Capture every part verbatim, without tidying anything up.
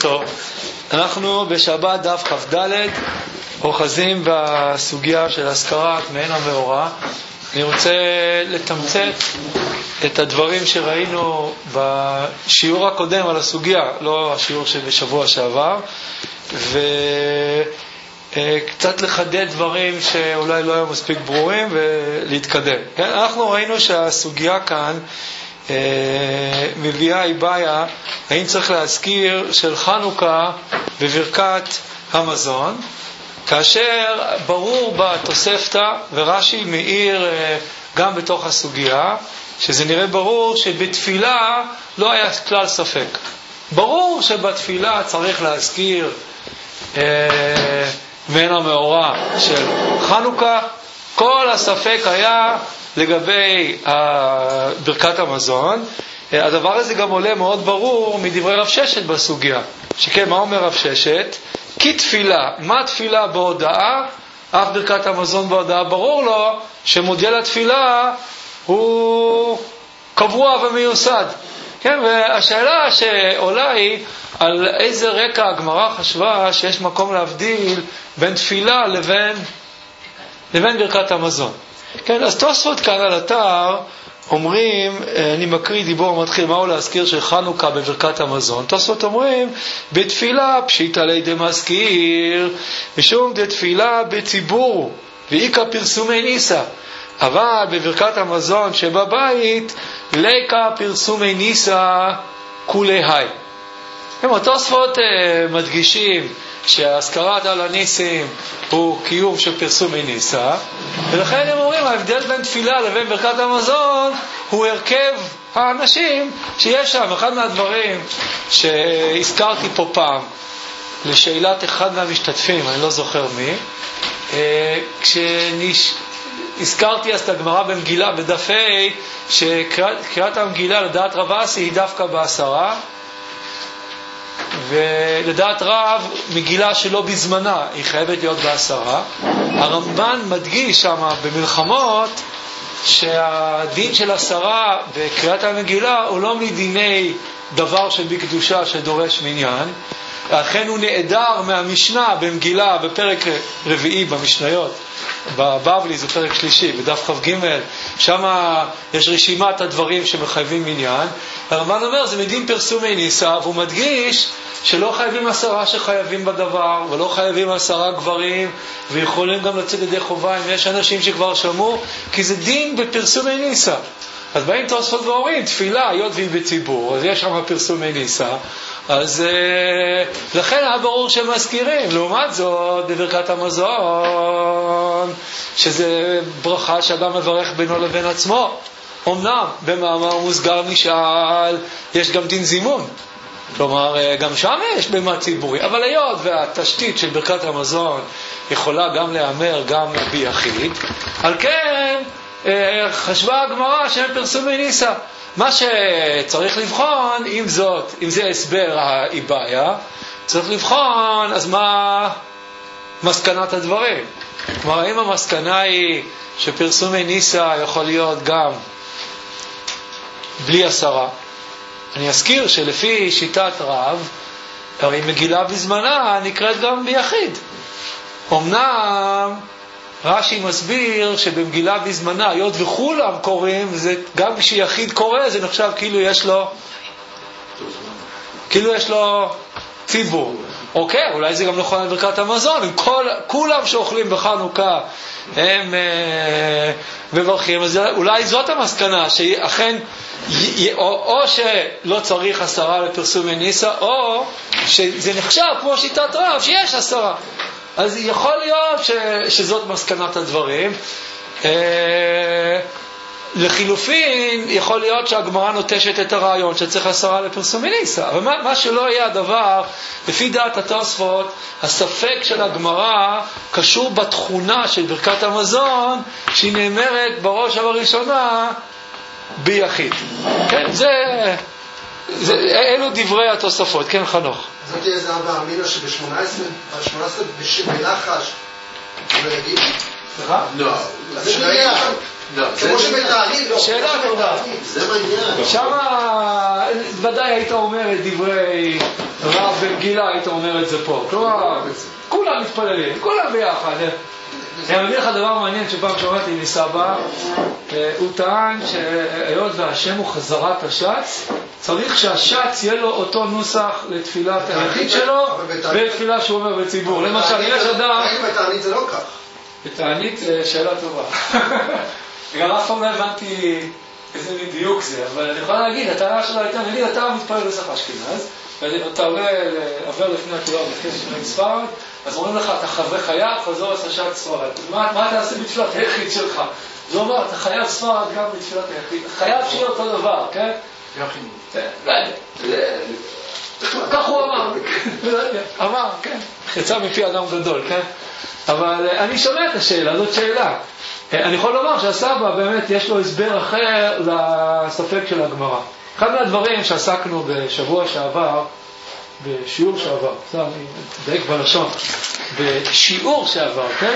טוב. אנחנו בשבת דף כ"ד אוחזים בסוגיה של הזכרת מעין המאורע. אני רוצה לתמצת את הדברים שראינו בשיעור הקודם על הסוגיה, לא השיעור שבשבוע שעבר, וקצת לחדד דברים שאולי לא היו מספיק ברורים ולהתקדם. כן? אנחנו ראינו שהסוגיה כאן מביאה איבעיה, האם צריך להזכיר של חנוכה בברכת המזון, כאשר ברור בתוספתא ורש"י מאיר גם בתוך הסוגיה, שזה נראה ברור שבתפילה לא היה כלל ספק. ברור שבתפילה צריך להזכיר אה, מעין המאורע של חנוכה. כל הספק היה לגבי ברכת המזון. הדבר הזה גם עולה מאוד ברור מדברי רב ששת בסוגיה. שכן, מה אומר רב ששת? כי תפילה, מה תפילה בהודעה? אף ברכת המזון בהודעה ברור לו שמודל התפילה הוא קבוע ומיוסד. כן, והשאלה שעולה היא על איזה רקע הגמרא חשבה שיש מקום להבדיל בין תפילה לבין, לבין ברכת המזון. כן, אז תוספות כאן על אתר אומרים, אני מקריא דיבור מתחיל, מהו להזכיר של חנוכה בברכת המזון. תוספות אומרים, בתפילה פשיטא ליה דמזכיר, משום דתפילה בציבור, ואיכא פרסומי ניסא. אבל בברכת המזון שבבית, ליקא פרסומי ניסא כולי היי. התוספות מדגישים שהזכרת על הניסים הוא קיום של פרסומי ניסא, ולכן הם אומרים ההבדל בין תפילה לבין ברכת המזון הוא הרכב האנשים שיש שם. אחד מהדברים שהזכרתי פה פעם לשאלת אחד מהמשתתפים, אני לא זוכר מי, כשהזכרתי אז את הגמרא במגילה בדף ה' שקריאת המגילה לדעת רב אסי היא דווקא בעשרה, ולדעת רב מגילה שלא בזמנה היא חייבת להיות בעשרה. הרמב"ן מדגיש שם במלחמות שהדין של עשרה בקריאת המגילה הוא לא מדיני דבר שבקדושה שדורש מניין. לכן הוא נעדר מהמשנה במגילה בפרק רביעי במשניות, בבבלי זה פרק שלישי בדף כ"ג, שם יש רשימת הדברים שמחייבים מניין. הרמב"ן אומר זה מדין פרסומי ניסא, והוא מדגיש שלא חייבים עשרה שחייבים בדבר, ולא חייבים עשרה גברים, ויכולים גם לצאת ידי חובה אם יש אנשים שכבר שמעו, כי זה דין בפרסומי ניסא. אז באים תוספות ואומרים תפילה היות והיא בציבור, אז יש שם פרסומי ניסא, אז uh, לכן היה ברור שמזכירים. לעומת זאת בברכת המזון שזה ברכה שאדם מברך בינו לבין עצמו, אמנם במאמר מוסגר נשאל יש גם דין זימון, כלומר גם שם יש במה ציבורי, אבל היות והתשתית של ברכת המזון יכולה גם להיאמר גם ביחיד, על כן חשבה הגמרא שהם פרסומי ניסא. מה שצריך לבחון, אם זאת, אם זה הסבר האיבעיה, צריך לבחון אז מה מסקנת הדברים. כלומר, האם המסקנה היא שפרסומי ניסא יכול להיות גם בלי עשרה? אני אזכיר שלפי שיטת רב, הרי מגילה בזמנה נקראת גם ביחיד. אמנם רש"י מסביר שבמגילה בזמנה, היות וכולם קוראים, זה גם כשיחיד קורא, זה נחשב כאילו יש לו כאילו יש לו ציבור. אוקיי, אולי זה גם נכון על ברכת המזון, אם כל, כולם שאוכלים בחנוכה הם אה, מברכים, אז אולי זאת המסקנה, שאכן או, או שלא צריך עשרה לפרסומי ניסא, או שזה נחשב כמו שיטת רב שיש עשרה. אז יכול להיות ש, שזאת מסקנת הדברים. אה, לחילופין יכול להיות שהגמרא נוטשת את הרעיון שצריך עשרה לפרסומי ניסא, אבל מה, מה שלא יהיה הדבר, לפי דעת התוספות, הספק של הגמרא קשור בתכונה של ברכת המזון שהיא נאמרת בראש ובראשונה ביחיד. כן, זה, זה אלו דברי התוספות. כן, חנוך. זאת תהיה זה אבא אמינה שב-שמונה עשרה בלחש לא יגיד? סליחה? לא. כמו שבתענית, לא. שאלה טובה. זה מעניין. שמה ודאי היית אומר את דברי רב במגילה, היית אומר את זה פה. כלומר, כולם מתפללים, כולם ביחד. אני מביא לך דבר מעניין שפעם שמעתי מסבא, הוא טען שהיות והשם הוא חזרת השץ, צריך שהשץ יהיה לו אותו נוסח לתפילת היחיד שלו ולתפילה שהוא אומר בציבור. למשל, יש אדם... האם בתענית זה לא כך? בתענית שאלה טובה. גם אף פעם לא הבנתי איזה בדיוק זה, אבל אני יכול להגיד, הטענה שלו הייתה, נגיד, אתה מתפלל בסך אשכנז, ואתה עובר לפני התורה ולפני שני ספרד, אז אומרים לך, אתה חווה חייב, חזור לששת ספרד. מה, מה אתה עושה בתפילת היחיד שלך? זה אומר, אתה חייב ספרד גם בתפילת היחיד. חייב שיהיה אותו דבר, כן? יחיד. כך הוא אמר. אמר, כן. יצא מפי אדם גדול, כן? אבל אני שומע את השאלה, זאת שאלה. אני יכול לומר שהסבא באמת יש לו הסבר אחר לספק של הגמרא. אחד מהדברים שעסקנו בשבוע שעבר, בשיעור שעבר, זה אני דייק בלשון, בשיעור שעבר, כן?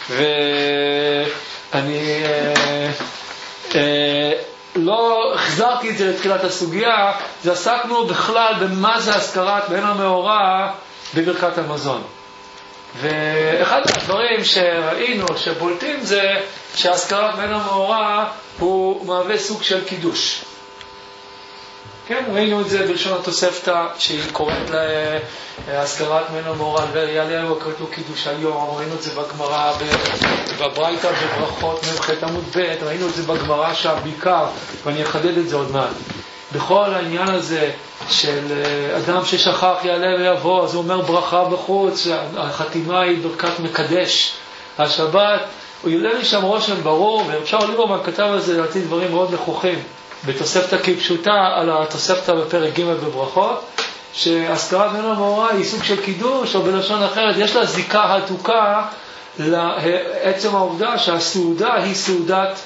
ואני אה, אה, לא החזרתי את זה לתחילת הסוגיה, זה עסקנו בכלל במה זה הזכרת מעין המאורע בברכת המזון. ואחד מהדברים שראינו שבולטים זה שהזכרת מעין המאורע הוא מהווה סוג של קידוש. כן, ראינו את זה בלשון התוספתא שהיא קוראת להזכרת מעין המאורע ויעלה לו קראתו קידוש היום, ראינו את זה בגמרא בברייתא בברכות ממח' עמוד ב', ראינו את זה בגמרא שהבעיקר, ואני אחדד את זה עוד מעט, בכל העניין הזה של אדם ששכח יעלה ויבוא, אז הוא אומר ברכה בחוץ, החתימה היא ברכת מקדש השבת, הוא יעלה לי שם רושם ברור, ואפשר ליברמן כתב על זה לדעתי דברים מאוד נכוחים בתוספתא כפשוטה על התוספתא בפרק ג' בברכות, שהזכרת מעין המאורע היא סוג של קידוש, או בלשון אחרת יש לה זיקה הדוקה לעצם העובדה שהסעודה היא סעודת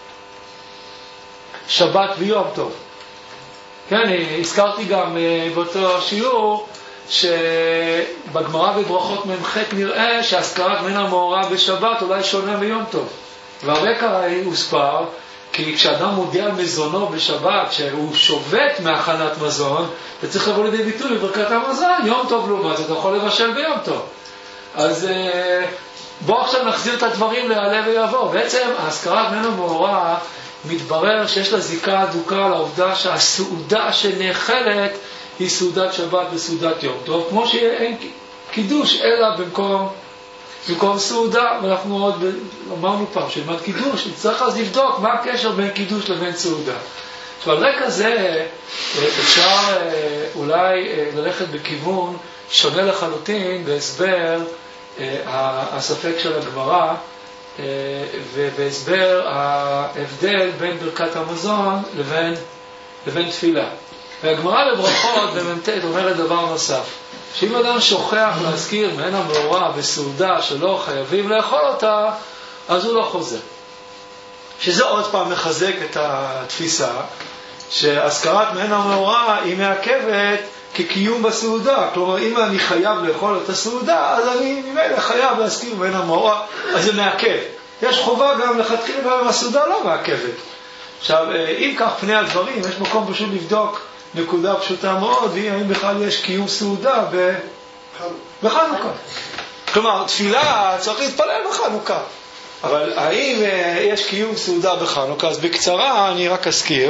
שבת ויום טוב. כן, הזכרתי גם באותו שיעור שבגמרא בברכות ממח' נראה שהזכרת מעין המאורע בשבת אולי שונה מיום טוב. והרקע הוסבר כי כשאדם מודיע על מזונו בשבת שהוא שובת מהכנת מזון, זה צריך לבוא לידי ביטוי בברכת המזון, יום טוב לעומת, אתה יכול לבשל ביום טוב. אז בואו עכשיו נחזיר את הדברים לעלה ויבוא. בעצם ההזכרת מעין המאורע מתברר שיש לה זיקה אדוקה לעובדה שהסעודה שנאכלת היא סעודת שבת וסעודת יום טוב, כמו שאין קידוש אלא במקום, במקום סעודה, ואנחנו עוד אמרנו פעם שלמד קידוש, נצטרך אז לבדוק מה הקשר בין קידוש לבין סעודה. עכשיו על רקע זה אפשר אולי ללכת בכיוון שונה לחלוטין בהסבר הספק של הגמרא, ובהסבר ההבדל בין ברכת המזון לבין, לבין תפילה. והגמרא בברכות במ"ט אומרת דבר נוסף, שאם אדם שוכח להזכיר מעין המאורע בסעודה שלא חייבים לאכול אותה, אז הוא לא חוזר. שזה עוד פעם מחזק את התפיסה שהזכרת מעין המאורע היא מעכבת כקיום בסעודה. כלומר, אם אני חייב לאכול את הסעודה, אז אני ממילא חייב להזכיר מעין המאורע, אז זה מעכב. יש חובה גם להתחיל עם הסעודה לא מעכבת. עכשיו, אם כך פני הדברים, יש מקום פשוט לבדוק נקודה פשוטה מאוד, והיא האם בכלל יש קיום סעודה בחנוכה. כלומר, תפילה צריך להתפלל בחנוכה. אבל האם יש קיום סעודה בחנוכה? אז בקצרה אני רק אזכיר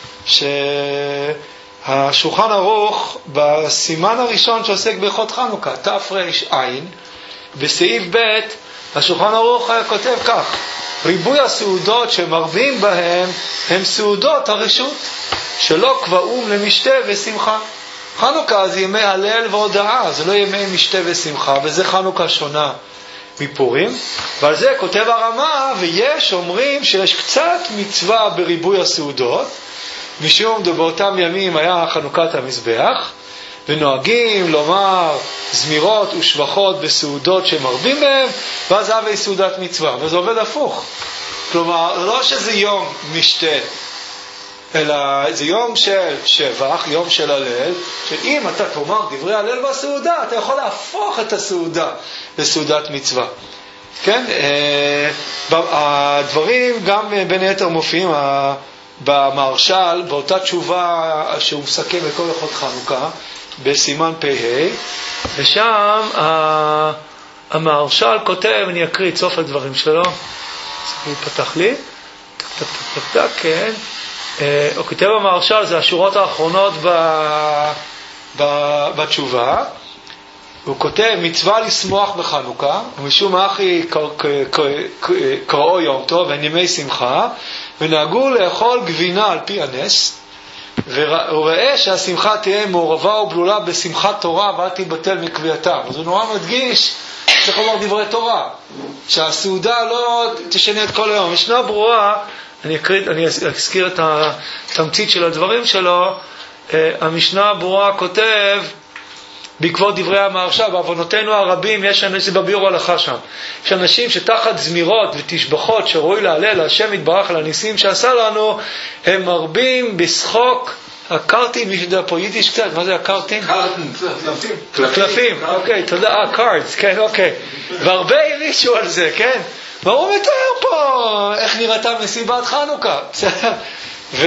שהשולחן ערוך בסימן הראשון שעוסק בהלכות חנוכה, תר"ע, בסעיף ב', השולחן ערוך כותב כך: ריבוי הסעודות שמרבים בהם הם סעודות הרשות, שלא קבעום למשתה ושמחה. חנוכה זה ימי הלל והודעה, זה לא ימי משתה ושמחה, וזה חנוכה שונה מפורים. ועל זה כותב הרמה, ויש אומרים שיש קצת מצווה בריבוי הסעודות, משום באותם ימים היה חנוכת המזבח, ונוהגים לומר זמירות ושבחות בסעודות שמרבים בהם, ואז הווה סעודת מצווה, וזה עובד הפוך. כלומר, לא שזה יום משתה, אלא זה יום של שבח, יום של הלל, שאם אתה תאמר דברי הלל בסעודה, אתה יכול להפוך את הסעודה לסעודת מצווה. כן, הדברים גם בין היתר מופיעים במהרש"ל, באותה תשובה שהוא מסכם את כל הלכות חנוכה, בסימן פ"ה, ושם המהרש"ל כותב, אני אקריא את סוף הדברים שלו, זה פתח לי, טק טק טק טק טק, כן, הוא כותב המהרש"ל, זה השורות האחרונות ב, ב, בתשובה, הוא כותב, מצווה לשמוח בחנוכה, ומשום אחי קראו יום טוב, ונימי שמחה, ונהגו לאכול גבינה על פי הנס, והוא ראה שהשמחה תהיה מעורבה ובלולה בשמחת תורה, ואל תיבטל מקביעתם. אז הוא נורא מדגיש, צריך לומר דברי תורה, שהסעודה לא תשנה את כל היום. ישנה ברורה, אני אקריא, אני אזכיר את התמצית של הדברים שלו, המשנה ברורה כותב, בעקבות דברי המהרש"ל, בעוונותינו הרבים, יש אנשים בביאור הלכה שם. יש אנשים שתחת זמירות ותשבחות שרואי להלל להשם יתברך על הניסים שעשה לנו, הם מרבים בשחוק הקרטים, מי שיודע פה יידיש קצת, מה זה הקרטים? קלפים. קלפים, אוקיי, תודה, אה, קארטס, כן, אוקיי. והרבה הרישו על זה, כן? והוא מתאר פה איך נראתה מסיבת חנוכה. ו...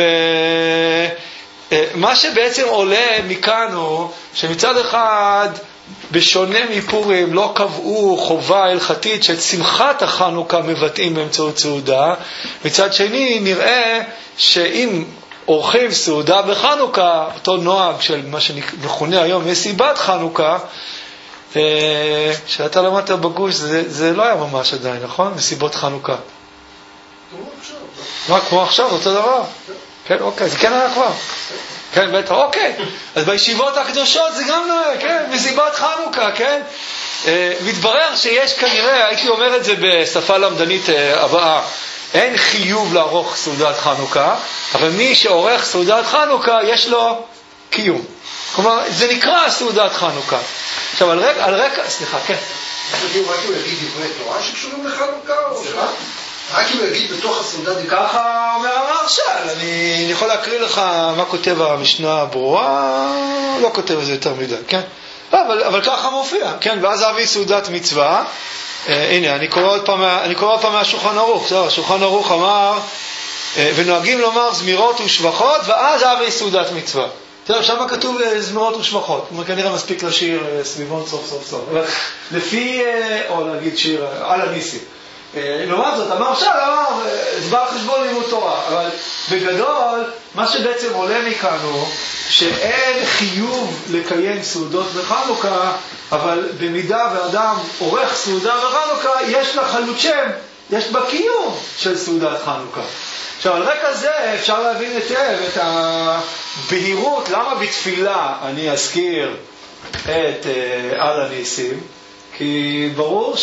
מה שבעצם עולה מכאן הוא שמצד אחד, בשונה מפורים, לא קבעו חובה הלכתית של שמחת החנוכה מבטאים באמצעות סעודה. מצד שני, נראה שאם עורכים סעודה בחנוכה, אותו נוהג של מה שמכונה היום מסיבת חנוכה, שאתה למדת בגוש, זה, זה לא היה ממש עדיין, נכון? מסיבות חנוכה. מה, כמו עכשיו, אותו דבר? כן, אוקיי, זה כן היה כבר. כן, בטח, אוקיי. אז בישיבות הקדושות זה גם נוהג, כן, מסיבת חנוכה, כן? מתברר שיש כנראה, הייתי אומר את זה בשפה למדנית הבאה, אין חיוב לערוך סעודת חנוכה, אבל מי שעורך סעודת חנוכה יש לו קיום. כלומר, זה נקרא סעודת חנוכה. עכשיו, על רקע, על רקע, סליחה, כן. רק הוא יגיד דברי תורה שקשורים לחנוכה או סליחה? רק הוא יגיד בתוך הסעודה דברי. ככה אומר המהרש"ל, אני יכול להקריא לך מה כותב המשנה הברורה, לא כותב את זה יותר מדי, כן? אבל, אבל ככה מופיע, כן? ואז אבי סעודת מצווה, אה, הנה, אני קורא עוד פעם, אני קורא עוד פעם מהשולחן ערוך, בסדר, השולחן ערוך אמר, אה, ונוהגים לומר זמירות ושבחות, ואז אבי סעודת מצווה. תראה, שם כתוב זמירות ושבחות, כלומר כנראה מספיק לשיר סביבון סוף סוף סוף, אבל לפי, או להגיד שיר על הניסים. לעומת זאת, המהרש"ל אמר, זה בא חשבון לימוד תורה, אבל בגדול, מה שבעצם עולה מכאן הוא שאין חיוב לקיים סעודות בחנוכה, אבל במידה ואדם עורך סעודה בחנוכה, יש לה חלות שם, יש בה קיום של סעודת חנוכה. עכשיו, על רקע זה אפשר להבין היטב את הבהירות, למה בתפילה אני אזכיר את uh, על הניסים, כי ברור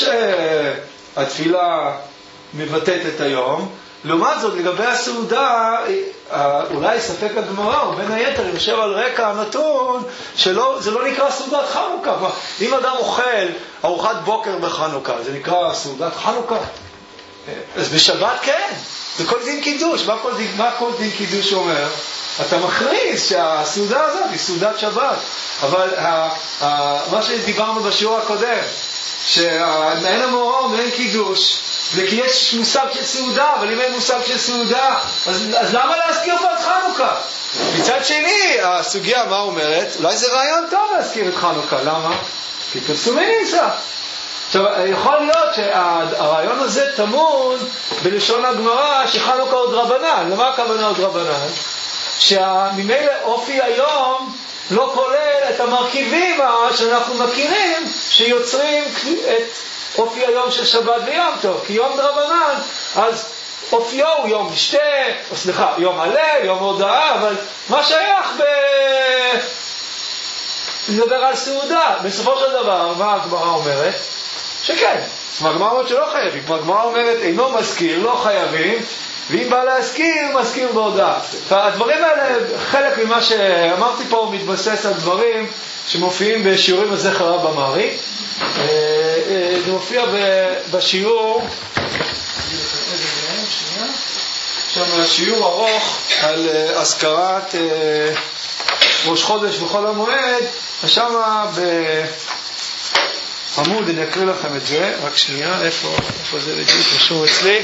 שהתפילה מבטאת את היום. לעומת זאת, לגבי הסעודה, אולי ספק הגמרא, או בין היתר, יושב על רקע הנתון, שזה לא נקרא סעודת חנוכה. אם אדם אוכל ארוחת בוקר בחנוכה, זה נקרא סעודת חנוכה? אז בשבת כן. זה כל דין קידוש. מה כל דין, מה כל דין קידוש אומר? אתה מכריז שהסעודה הזאת היא סעודת שבת. אבל ה, ה, מה שדיברנו בשיעור הקודם, שאין המאורע ואין קידוש, זה כי יש מושג של סעודה, אבל אם אין מושג של סעודה, אז, אז למה להזכיר פה את חנוכה? מצד שני, הסוגיה מה אומרת? אולי זה רעיון טוב להזכיר את חנוכה. למה? כי פרסומי נמצא. עכשיו, יכול להיות שהרעיון הזה תמון בלשון הגמרא שחנוכה עוד רבנן. למה הכוונה עוד רבנן? שממילא אופי היום לא כולל את המרכיבים שאנחנו מכירים שיוצרים את אופי היום של שבת ויום טוב. כי יום דרבנן, אז אופיו הוא יום שתי, או סליחה, יום עלה, יום הודעה, אבל מה שייך ב... נדבר על סעודה. בסופו של דבר, מה הגמרא אומרת? שכן, הגמרא אומרת שלא חייבים. הגמרא אומרת, אינו מזכיר, לא חייבים, ואם בא להזכיר, מזכיר בהודעה. הדברים האלה, חלק ממה שאמרתי פה, מתבסס על דברים שמופיעים בשיעורים הזכר רב המארי. זה מופיע בשיעור, שם שיעור ארוך על הזכרת ראש חודש וחול המועד, ושם עמוד, אני אקריא לכם את זה, רק שנייה, איפה, איפה זה בדיוק, רשום אצלי.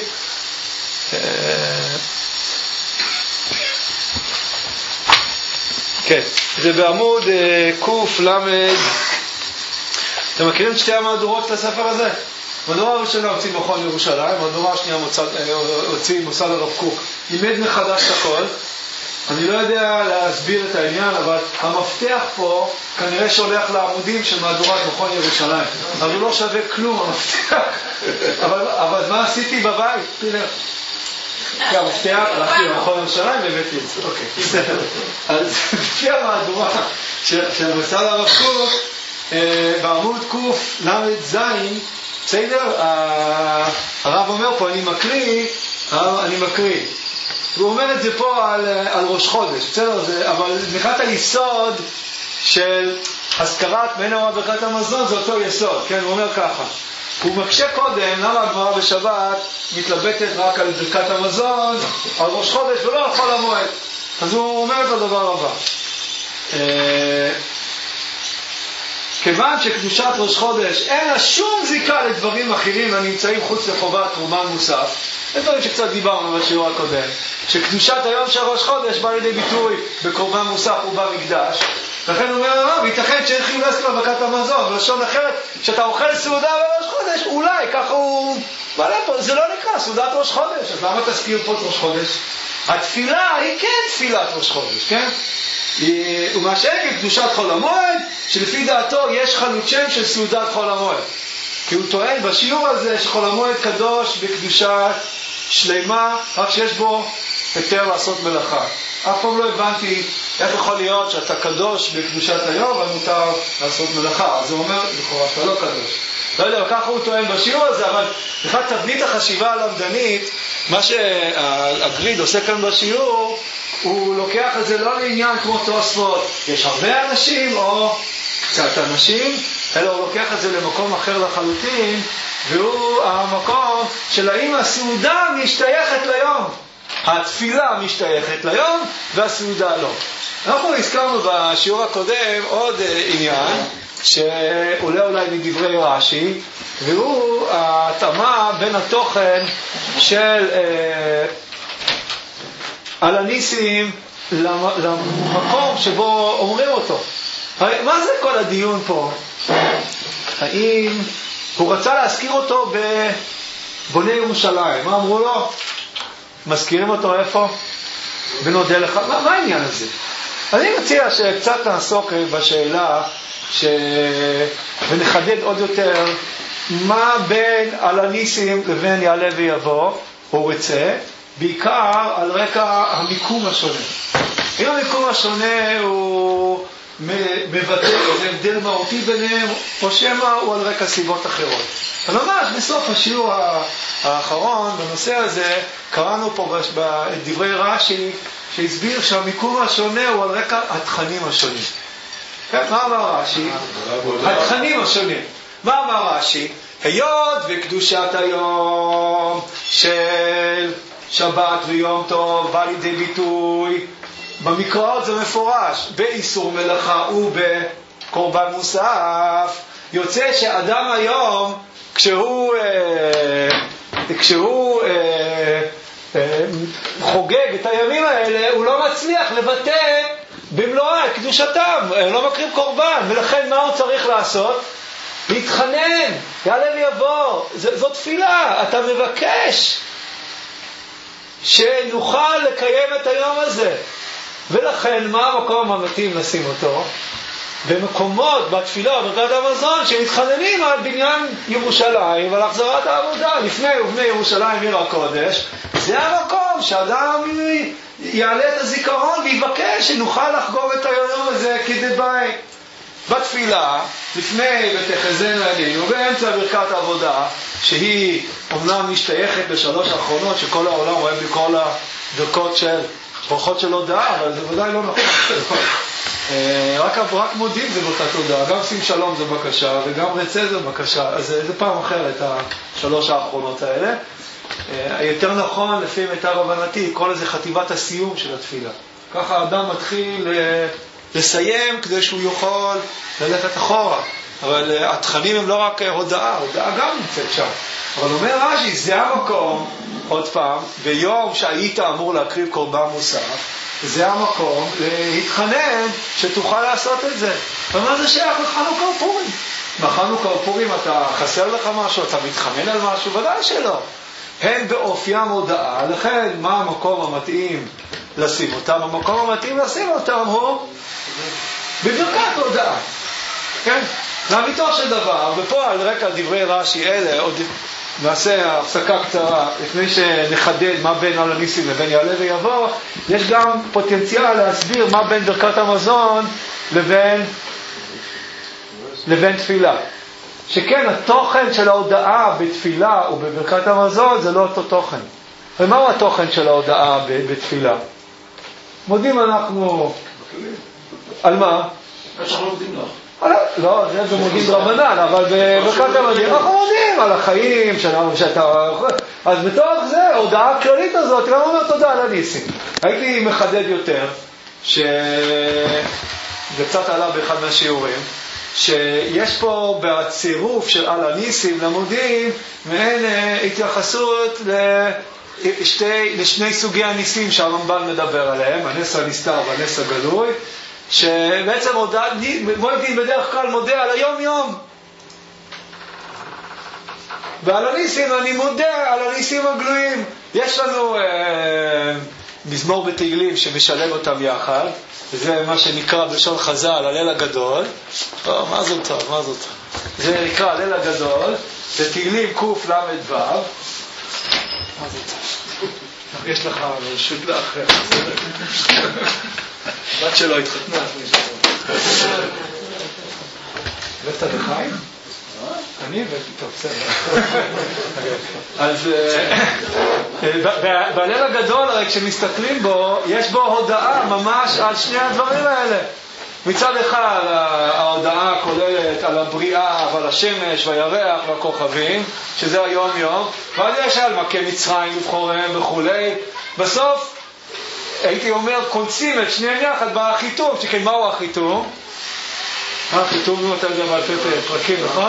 כן, זה בעמוד קוף למד. אתם מכירים את שתי המהדורות לספר הזה? מהדורה הראשונה הוציא מכון ירושלים, מהדורה השנייה הוציא מוסד הרב קוק. לימד מחדש את הכל. אני לא יודע להסביר את העניין, אבל המפתח פה כנראה שולח לעמודים של מהדורת מכון ירושלים. אז הוא לא שווה כלום, המפתח. אבל, אבל מה עשיתי בבית? תראה. כי המפתח, הלכתי למכון ירושלים והבאתי את זה. אוקיי, בסדר. אז לפי המהדורה של מוסד הרב קוק, בעמוד קוף למד זין, בסדר? הרב אומר פה, אני מקריא, אני מקריא. הוא אומר את זה פה על, על ראש חודש, בסדר? זה, אבל מבחינת היסוד של הזכרת מנע ברכת המזון, זה אותו יסוד, כן? הוא אומר ככה. הוא מקשה קודם, למה הגמרא בשבת מתלבטת רק על ברכת המזון, על ראש חודש ולא על חול המועד. אז הוא אומר את הדבר הבא. כיוון שקדושת ראש חודש אין לה שום זיקה לדברים אחרים הנמצאים חוץ לחובת תרומה מוסף, זה דברים שקצת דיברנו בשיעור הקודם, שקדושת היום של ראש חודש בא לידי ביטוי בקורבן מוסף ובמקדש, לכן הוא אומר הרב, ייתכן שאין חיוב להזכיר ברכת המזון, ולשון אחרת, שאתה אוכל סעודה בראש חודש, אולי, ככה הוא מעלה פה, זה לא נקרא סעודת ראש חודש, אז למה תזכיר פה את ראש חודש? התפילה היא כן תפילת ראש חודש, כן? הוא משק עם קדושת חול המועד, שלפי דעתו יש חלות שם של סעודת חול המועד, כי הוא טוען בשיעור הזה שחול המועד קדוש בקדושה שלמה, רק שיש בו היתר לעשות מלאכה. אף פעם לא הבנתי איך יכול להיות שאתה קדוש בקדושת היום ומותר לעשות מלאכה. אז הוא אומר, לכאורה, אתה לא קדוש. לא יודע, ככה הוא טוען בשיעור הזה, אבל בכלל תבנית החשיבה הלמדנית, מה שהגריד עושה כאן בשיעור, הוא לוקח את זה לא לעניין כמו תוספות, יש הרבה אנשים או קצת אנשים, אלא הוא לוקח את זה למקום אחר לחלוטין, והוא המקום של האם הסעודה משתייכת ליום. התפילה משתייכת ליום והסעודה לא. אנחנו הזכרנו בשיעור הקודם עוד עניין שעולה אולי מדברי רש"י, והוא ההתאמה בין התוכן של אה, על הניסים למקום שבו אומרים אותו. מה זה כל הדיון פה? האם הוא רצה להזכיר אותו בבוני ירושלים? מה אמרו לו? מזכירים אותו איפה? ונודה לך. מה, מה העניין הזה? אני מציע שקצת נעסוק בשאלה ש... ונחדד עוד יותר מה בין על הניסים לבין יעלה ויבוא הוא רוצה, בעיקר על רקע המיקום השונה. אם המיקום השונה הוא מבטא איזה הבדל מהותי ביניהם, או שמא הוא על רקע סיבות אחרות. אבל ממש בסוף השיעור האחרון בנושא הזה קראנו פה בדברי רש"י שהסביר שהמיקום השונה הוא על רקע התכנים השונים. מה אמר רש"י? התכנים השונים. מה אמר רש"י? היות וקדושת היום של שבת ויום טוב בא לידי ביטוי במקראות, זה מפורש באיסור מלאכה ובקורבן מוסף. יוצא שאדם היום כשהוא כשהוא חוגג את הימים האלה הוא לא מצליח לבטא במלואה את קדושתם, לא מקריב קורבן, ולכן מה הוא צריך לעשות? להתחנן, יעלה ויבוא. זו תפילה, אתה מבקש שנוכל לקיים את היום הזה, ולכן מה המקום המתאים לשים אותו? במקומות בתפילה ברכת המזון שמתחננים על בניין ירושלים ועל החזרת העבודה לפני ובני ירושלים עיר הקודש. זה המקום שאדם יעלה את הזיכרון ויבקש שנוכל לחגוג את היום הזה כדבעי. בתפילה לפני ותחזינה עלינו באמצע ברכת העבודה, שהיא אומנם משתייכת בשלוש האחרונות שכל העולם אוהב לקרוא לה ברכות של ברכות של הודעה, אבל זה ודאי לא נכון. רק, רק מודים זה באותה תודה, גם שים שלום זה בקשה וגם רצה זה בקשה, אז זה פעם אחרת השלוש האחרונות האלה. יותר נכון לפי מיטב הבנתי לקרוא לזה חטיבת הסיום של התפילה, ככה האדם מתחיל לסיים כדי שהוא יוכל ללכת אחורה. אבל uh, התכנים הם לא רק uh, הודעה, הודעה גם נמצאת שם. אבל אומר רש"י, זה המקום, עוד פעם, ביום שהיית אמור להקריב קורבן מוסף, זה המקום להתחנן שתוכל לעשות את זה. ומה זה שייך לחנוכה ופורים? בחנוכה ופורים אתה חסר לך משהו, אתה מתחנן על משהו? ודאי שלא. הם באופיים הודעה, לכן מה המקום המתאים לשים אותם? המקום המתאים לשים אותם הוא בברכת הודעה. כן? לאמיתו של דבר, ופה על רקע דברי רש"י אלה, עוד נעשה הפסקה קצרה, לפני שנחדד מה בין על הניסים לבין יעלה ויבוא, יש גם פוטנציאל להסביר מה בין ברכת המזון לבין, לבין תפילה. שכן, התוכן של ההודעה בתפילה ובברכת המזון זה לא אותו תוכן. ומהו התוכן של ההודעה בתפילה? מודים אנחנו... על מה? מה שאנחנו מודים לך. לא, זה מודים רבנן, אבל בברכת המזון אנחנו מודים על החיים שלנו, שאתה... אז בתוך זה, ההודעה הכללית הזאת, גם אומרת תודה על הניסים. הייתי מחדד יותר, שזה קצת עלה באחד מהשיעורים, שיש פה בצירוף של על הניסים למודים מעין התייחסות לשתי, לשני סוגי הניסים שהרמב"ן מדבר עליהם, הנס הנסתר והנס הגלוי, שבעצם מודים בדרך כלל מודה על היום יום, ועל הניסים אני מודה על הניסים הגלויים. יש לנו אה, מזמור בתהילים שמשלב אותם יחד, זה מה שנקרא בלשון חז"ל הליל הגדול. או, מה זאת טוב, מה זאת טוב. זה נקרא הליל הגדול, זה תהילים קוף למד וו. מה זאת טוב. יש לך רשות לאחר. בת שלו התחתנה. הבאת לחיים? אני הבאתי, טוב, בסדר. אז בליל הגדול, הרי כשמסתכלים בו, יש בו הודעה ממש על שני הדברים האלה. מצד אחד, ההודעה כוללת על הבריאה ועל השמש והירח והכוכבים, שזה היום יום, ועל יש על מכה מצרים ובחוריהם וכולי. בסוף, הייתי אומר, קונצים את שניהם יחד בחיתום, שכן מהו החיתום? החיתום, אתה יודע, בעל פה פרקים, נכון?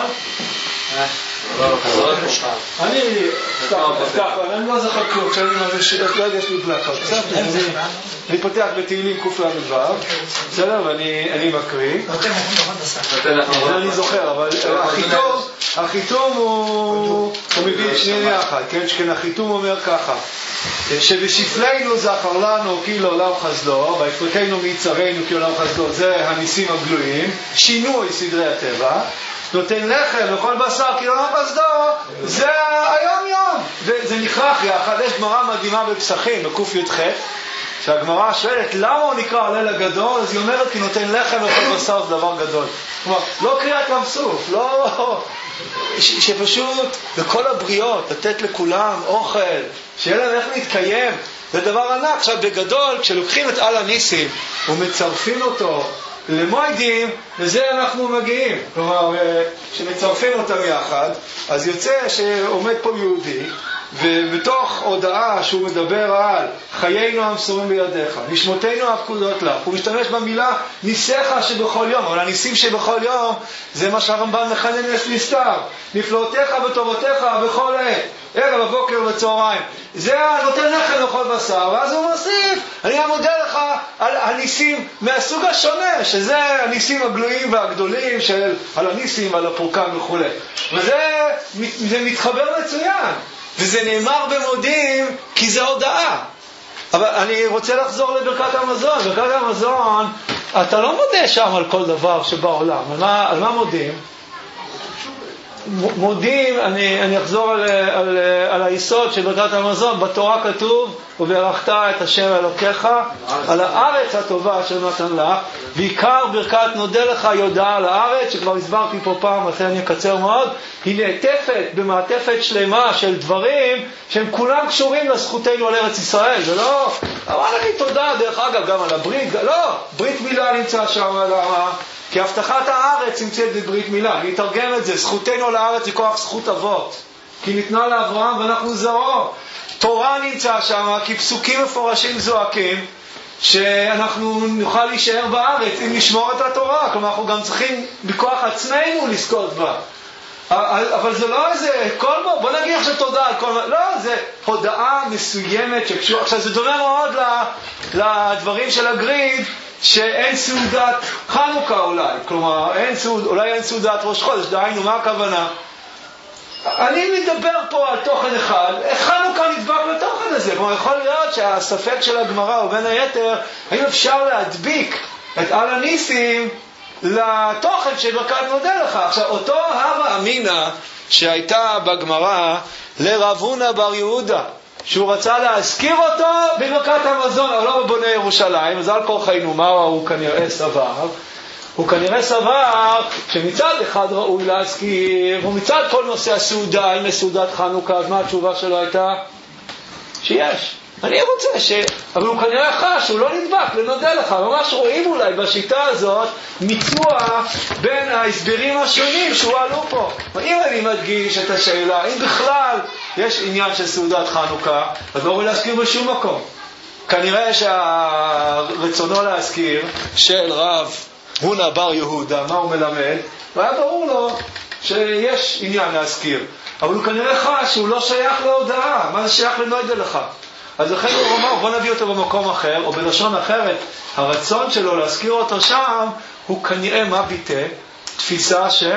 אני אני לא זוכר כלום, כשאני לא יש לי בלחת. אני פותח בתהילים קוף למד וו, בסדר, ואני מקריא. אני זוכר, אבל החיתום הוא מביא שניהם יחד, שכן החיתום אומר ככה, שבשפלנו זכר לנו כי לעולם חסדו, ויפרקנו מיצרנו כי לעולם חסדו, זה הניסים הגלויים, שינוי סדרי הטבע, נותן לחם לכל בשר כי לעולם חסדו, זה היום יום, וזה נכרח יחד. יש גמרא מדהימה בפסחים, בקוף י"ח, שהגמרא שואלת למה הוא נקרא הליל הגדול, אז היא אומרת כי נותן לחם לכל בשר זה דבר גדול. כלומר, לא קריאת ים סוף, לא... ש- שפשוט בכל הבריות לתת לכולם אוכל, שיהיה להם איך להתקיים, זה דבר ענק. עכשיו בגדול, כשלוקחים את על הניסים ומצרפים אותו למועדים, לזה אנחנו מגיעים. כלומר, כשמצרפים אותם יחד, אז יוצא שעומד פה יהודי, ובתוך הודעה שהוא מדבר על חיינו המסורים בידיך, נשמותינו הפקודות לך, הוא משתמש במילה ניסיך שבכל יום, אבל הניסים שבכל יום זה מה שהרמב"ן מכנה נס נסתר, נפלאותיך וטובותיך בכל עת, ערב הבוקר וצהריים, זה נותן לחם לכל בשר. ואז הוא מוסיף, אני מודה לך על הניסים מהסוג השונה, שזה הניסים הגלויים והגדולים של על הניסים ועל הפורקן וכו'. וזה זה מתחבר מצוין, וזה נאמר במודים כי זה הודעה. אבל אני רוצה לחזור לברכת המזון. ברכת המזון, אתה לא מודה שם על כל דבר שבעולם. על מה, על מה מודים? מודים, אני, אני אחזור על, על, על היסוד של ברכת המזון. בתורה כתוב, וברכת את השם אלוקיך על הארץ הטובה אשר נתן לך, בעיקר ברכת נודה לך יודעה על הארץ, שכבר הסברתי פה פעם, לכן אני אקצר מאוד. היא נעטפת במעטפת שלמה של דברים שהם כולם קשורים לזכותנו על ארץ ישראל. זה לא, אבל אני תודה דרך אגב גם על הברית, לא, ברית מילה נמצא שם. למה? כי הבטחת הארץ נמצאת בברית מילה. אני אתרגם את זה, זכותנו על הארץ היא כוח זכות אבות, כי ניתנה לאברהם ואנחנו זרעו. תורה נמצא שם כי פסוקים מפורשים זועקים שאנחנו נוכל להישאר בארץ אם נשמור את התורה. כלומר, אנחנו גם צריכים בכוח עצמנו לזכות בה. אבל זה לא איזה, כל מה, בוא נגיד עכשיו תודה על כל מה, לא, זה הודעה מסוימת שקשור. עכשיו, זה דומה מאוד לדברים של הגריד, שאין סעודת חנוכה אולי. כלומר, אין סעוד, אולי אין סעודת ראש חודש. דהיינו, מה הכוונה? אני מדבר פה על תוכן אחד, חנוכה נדבק לתוכן הזה. כלומר, יכול להיות שהספק של הגמרא הוא בין היתר, האם אפשר להדביק את על הניסים לתוכן שברכת נודה לך. עכשיו, אותו הווה אמינא שהייתה בגמרא לרב הונא בר יהודה, שהוא רצה להזכיר אותו בברכת המזון, אבל לא בבוני ירושלים, אז על כורחנו, מה הוא כנראה סבר? הוא כנראה סבר שמצד אחד ראוי להזכיר, ומצד כל נושא הסעודה, אם סעודת חנוכה, אז מה התשובה שלו הייתה? שיש. אני רוצה ש... אבל הוא כנראה חש, הוא לא נדבק, לנודה לך. ממש רואים אולי בשיטה הזאת מיצוע בין ההסברים השונים שהועלו פה. אם אני מדגיש את השאלה, אם בכלל יש עניין של סעודת חנוכה, אז לא ראוי להזכיר בשום מקום. כנראה שהרצונו להזכיר של רב הונא בר יהודה, מה הוא מלמד? והיה ברור לו שיש עניין להזכיר. אבל הוא כנראה חש שהוא לא שייך להודעה. מה זה שייך לנודה לך? אז לכן הוא אומר, בוא נביא אותו במקום אחר, או בלשון אחרת, הרצון שלו להזכיר אותו שם, הוא כנראה מה ביטא? תפיסה ש...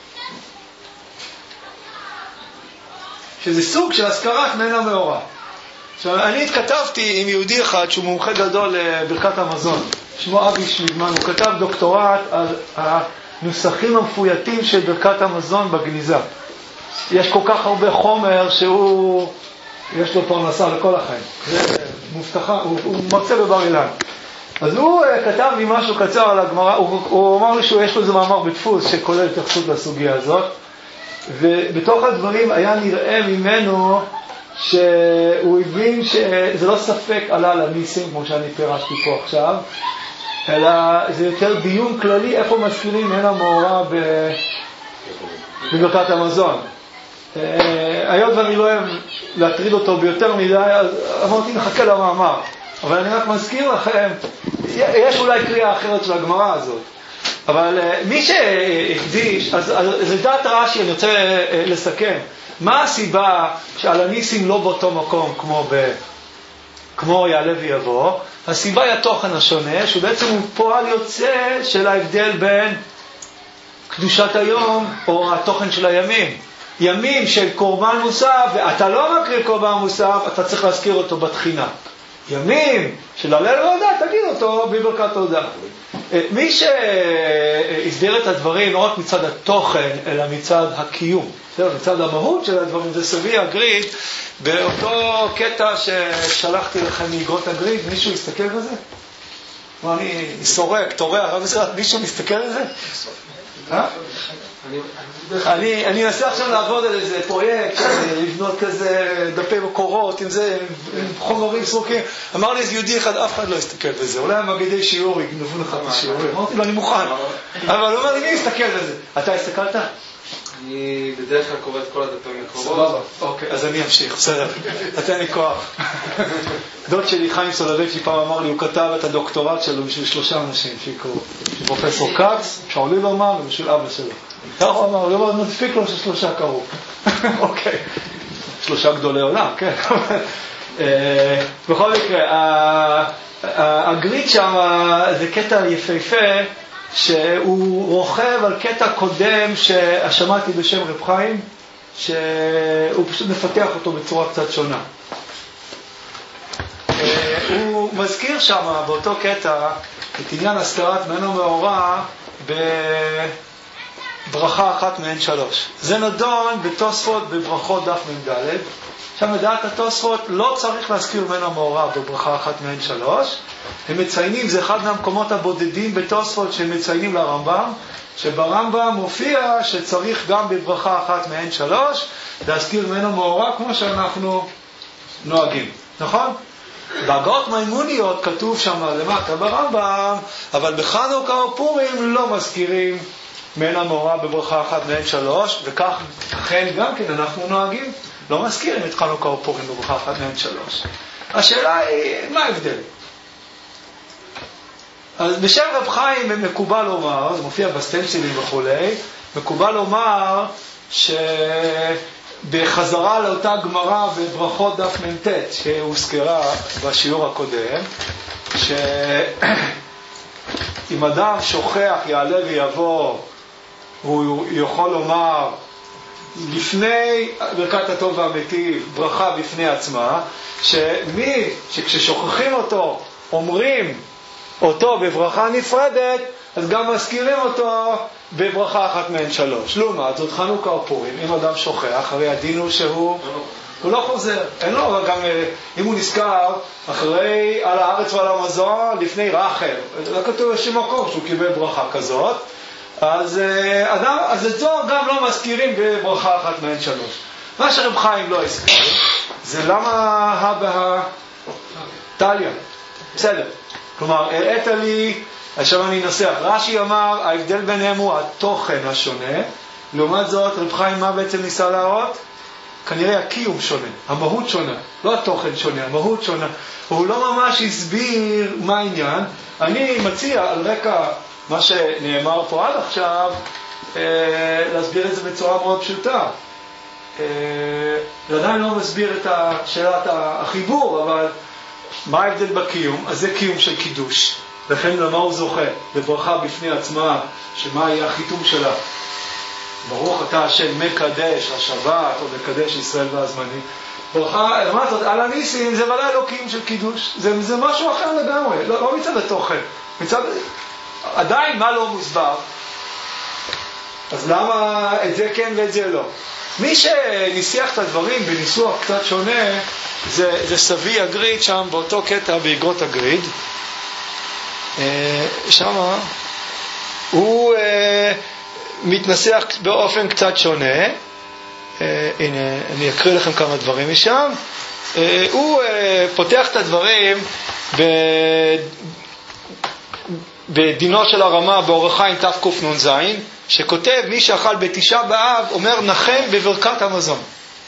שזה סוג של הזכרת מעין המאורע. עכשיו, אני התכתבתי עם יהודי אחד שהוא מומחה גדול לברכת המזון, שמו אבי שמידמן, הוא כתב דוקטורט על הנוסחים המפויטים של ברכת המזון בגניזה. יש כל כך הרבה חומר שהוא... יש לו פרנסה לכל החיים. זה מובטחה, הוא, הוא מרצה בבר אילן. אז הוא uh, כתב לי משהו קצר על הגמרא, הוא, הוא אמר לי שיש לו איזה מאמר בדפוס שכולל התייחסות לסוגיה הזאת, ובתוך הדברים היה נראה ממנו שהוא הבין שזה לא ספק עלה לניסים, כמו שאני פירשתי פה עכשיו, אלא זה יותר דיון כללי איפה מזכירים מעין המאורע בברכת המזון. היות ואני לא אוהב להטריד אותו ביותר מדי, אז אמרתי נחכה למאמר, אבל אני רק מזכיר לכם, יש אולי קריאה אחרת של הגמרא הזאת, אבל מי שהקדיש, אז זה דעת רש"י, אני רוצה לסכם, מה הסיבה שעל הניסים לא באותו מקום כמו, ב, כמו יעלה ויבוא? הסיבה היא התוכן השונה, שהוא בעצם הוא פועל יוצא של ההבדל בין קדושת היום או התוכן של הימים. ימים של קורבן מוסף, ואתה לא מקריב קורבן מוסף, אתה צריך להזכיר אותו בתחינה. ימים של הלל והודאה, תגיד אותו בברכת הודאה. מי שהסביר את הדברים, לא רק מצד התוכן, אלא מצד הקיום, מצד המהות של הדברים, זה סבי הגריד, באותו קטע ששלחתי לכם מאגרות הגריד, מישהו יסתכל בזה? אני סורק, תורח, מישהו מסתכל על זה? אה? אני, אני אנסה עכשיו לעבוד על איזה פרויקט, לבנות כזה דפי מקורות, עם זה, עם חומרים סרוקים. אמר לי איזה יהודי אחד, אף אחד לא יסתכל בזה. אולי המגדי שיעורי, גנבו לך את השיעורי. אמרתי לו, אני מוכן. אבל הוא אומר לי, מי יסתכל בזה? אתה הסתכלת? אני בדרך כלל קורא את כל הדפי מקורות. סבבה, אוקיי, אז אני אמשיך, בסדר. נתן לי כוח. דוד שלי, חיים סולובייצ'י, פעם אמר לי, הוא כתב את הדוקטורט שלו בשביל שלושה אנשים שיקראו. בשביל פרופסור קאץ, שאול ליברמן ובשביל אבא שלו. הוא אמר, הוא אמר, נדפיק לו ששלושה קראו. אוקיי. שלושה גדולי עולם, כן. בכל מקרה, הגריד שם זה קטע יפהפה, שהוא רוכב על קטע קודם ששמעתי בשם רב חיים, שהוא פשוט מפתח אותו בצורה קצת שונה. הוא מזכיר שם באותו קטע את עניין הזכרת מעין המאורע בברכה אחת מהן שלוש. זה נדון בתוספות בברכות דף מ"ד. עכשיו לדעת התוספות לא צריך להזכיר מעין המאורע בברכה אחת מהן שלוש. הם מציינים, זה אחד מהמקומות הבודדים בתוספות שהם מציינים לרמב"ם, שברמב"ם מופיע שצריך גם בברכה אחת מהן שלוש להזכיר מעין המאורע כמו שאנחנו נוהגים, נכון? בהגאות מימוניות כתוב שם למטה ברמב"ם, אבל בחנוכה או פורים לא מזכירים מעין המאורע בברכה אחת מהן שלוש, וכך אכן גם כן אנחנו נוהגים, לא מזכירים את חנוכה או פורים בברכה אחת מהן שלוש. השאלה היא, מה ההבדל? אז בשם רב חיים מקובל לומר, זה מופיע בסטנסילים וכולי, מקובל לומר שבחזרה לאותה גמרא בברכות דף מנטט שהוזכרה בשיעור הקודם, שאם אדם שוכח יעלה ויבוא, הוא יכול לומר לפני ברכת הטוב והמיטיב ברכה בפני עצמה, שמי שכששוכחים אותו אומרים אותו בברכה נפרדת, אז גם מזכירים אותו בברכה אחת מהן שלוש. לעומת זאת חנוכה או פורים, אם אדם שוכח, הרי הדין הוא שהוא הוא לא חוזר, אין לו, אבל גם אם הוא נזכר אחרי על הארץ ועל המזון לפני רחל, לא כתוב בשום מקום שהוא קיבל ברכה כזאת, אז אדם, אז את זו גם לא מזכירים בברכה אחת מהן שלוש. מה שרב חיים לא הזכיר זה למה הבא טליה, בסדר, כלומר הראית לי, עכשיו אני אנסח, רש"י אמר ההבדל ביניהם הוא התוכן השונה, לעומת זאת רב חיים מה בעצם ניסה להראות? כנראה הקיום שונה, המהות שונה, לא התוכן שונה, המהות שונה. הוא לא ממש הסביר מה העניין. אני מציע על רקע מה שנאמר פה עד עכשיו, אה, להסביר את זה בצורה מאוד פשוטה. אה, עדיין לא מסביר את שאלת החיבור, אבל מה ההבדל בקיום? אז זה קיום של קידוש. לכן למה הוא זוכה? לברכה בפני עצמה, שמה יהיה החיתום שלה. ברוך אתה השם מקדש השבת או מקדש ישראל והזמנים. ברכה, מה זאת? על הניסים זה ודאי לא קיום של קידוש, זה, זה משהו אחר לגמרי, לא, לא מצד התוכן, מצד... עדיין מה לא מוסבר? אז למה את זה כן ואת זה לא? מי שניסח את הדברים בניסוח קצת שונה זה, זה סבי הגריד שם באותו קטע באגרות הגריד, שם הוא מתנסח באופן קצת שונה. הנה אני אקריא לכם כמה דברים משם. הוא פותח את הדברים בדינו של הרמה באורח חיים תקנ"ז, שכותב מי שאכל בתשעה באב אומר נחם בברכת המזון.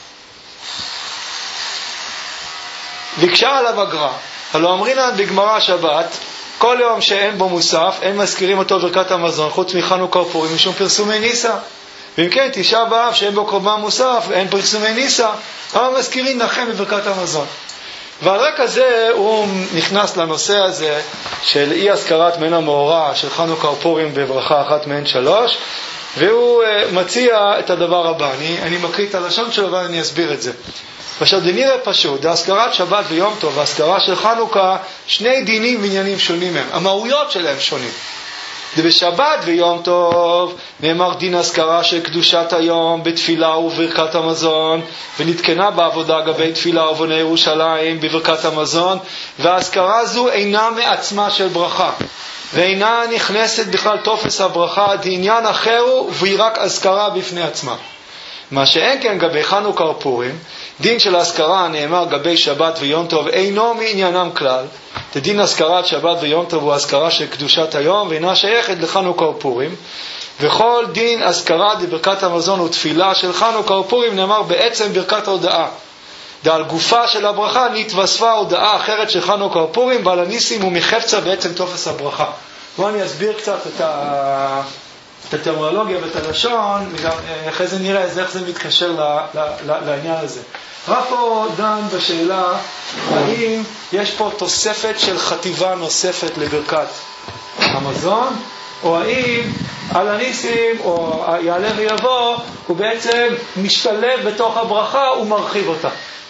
ביקשה עליו הגר"א, הלא אמרינן בגמרא שבת כל יום שאין בו מוסף אין מזכירים אותו ברכת המזון חוץ מחנוכה ופורים משום פרסומי ניסה. ואם כן תשעה באב שאין בו קורבן מוסף אין פרסומי ניסה, אבל מזכירים נחם בברכת המזון. ועל רקע זה הוא נכנס לנושא הזה של אי הזכרת מן המאורע של חנוכה ופורים בברכה אחת מהן שלוש, והוא מציע את הדבר הבא. אני, אני מקריא את הלשון שלו ואני אסביר את זה. עכשיו זה נראה פשוט, הזכרת שבת ויום טוב והזכרה של חנוכה שני דינים ועניינים שונים הם, המהויות שלהם שונים. זה בשבת ויום טוב נאמר דין הזכרה של קדושת היום בתפילה ובברכת המזון, ונתקנה בעבודה גבי תפילה ובוני ירושלים בברכת המזון, והזכרה זו אינה מעצמה של ברכה ואינה נכנסת בכלל תופס הברכה, דעניין אחר הוא והיא רק הזכרה בפני עצמה. מה שאין כן גבי חנוכה ופורים, דין של הזכרה נאמר גבי שבת ויום טוב אינו מעניינם כלל. דין הזכרת שבת ויום טוב הוא הזכרה של קדושת היום ואינה שייכת לחנוכה ופורים. וכל דין הזכרה בברכת המזון ותפילה של חנוכה ופורים נאמר בעצם ברכת ההודעה. ועל גופה של הברכה נתווספה הודעה אחרת של חנוכה ופורים, ועל הניסים ומחפצה בעצם תופס הברכה. בואו אני אסביר קצת את ה... את הטרמינולוגיה ואת הלשון, וגם אחרי זה נראה איך זה מתקשר ל, ל, ל, לעניין הזה. רק פה דן בשאלה, האם יש פה תוספת של חטיבה נוספת לברכת המזון, או האם על הניסים, או יעלה ויבוא, הוא בעצם משתלב בתוך הברכה ומרחיב אותה.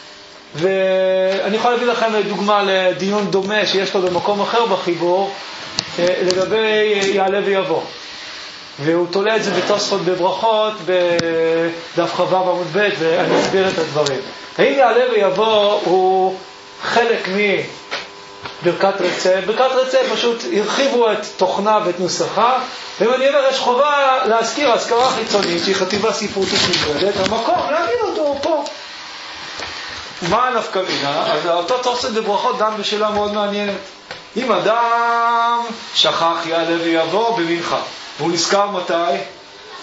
ואני יכול להביא לכם דוגמה לדיון דומה שיש לו במקום אחר בחיבור, לגבי יעלה ויבוא. והוא תולה את זה בתוספות בברכות בדף חווה בעמוד ב', ואני אסביר את הדברים. האם יעלה ויבוא הוא חלק מברכת רצף? ברכת רצף פשוט הרחיבו את תוכנה ואת נוסחה, ואם אני אומר יש חובה להזכיר הזכרה חיצונית שהיא חטיבה ספרותית נפרדת, המקום להגיד אותו פה. מה הנפקא מינה? אז אותו תוספות בברכות דן בשאלה מאוד מעניינת. אם אדם שכח יעלה ויבוא במנחה, והוא נזכר מתי?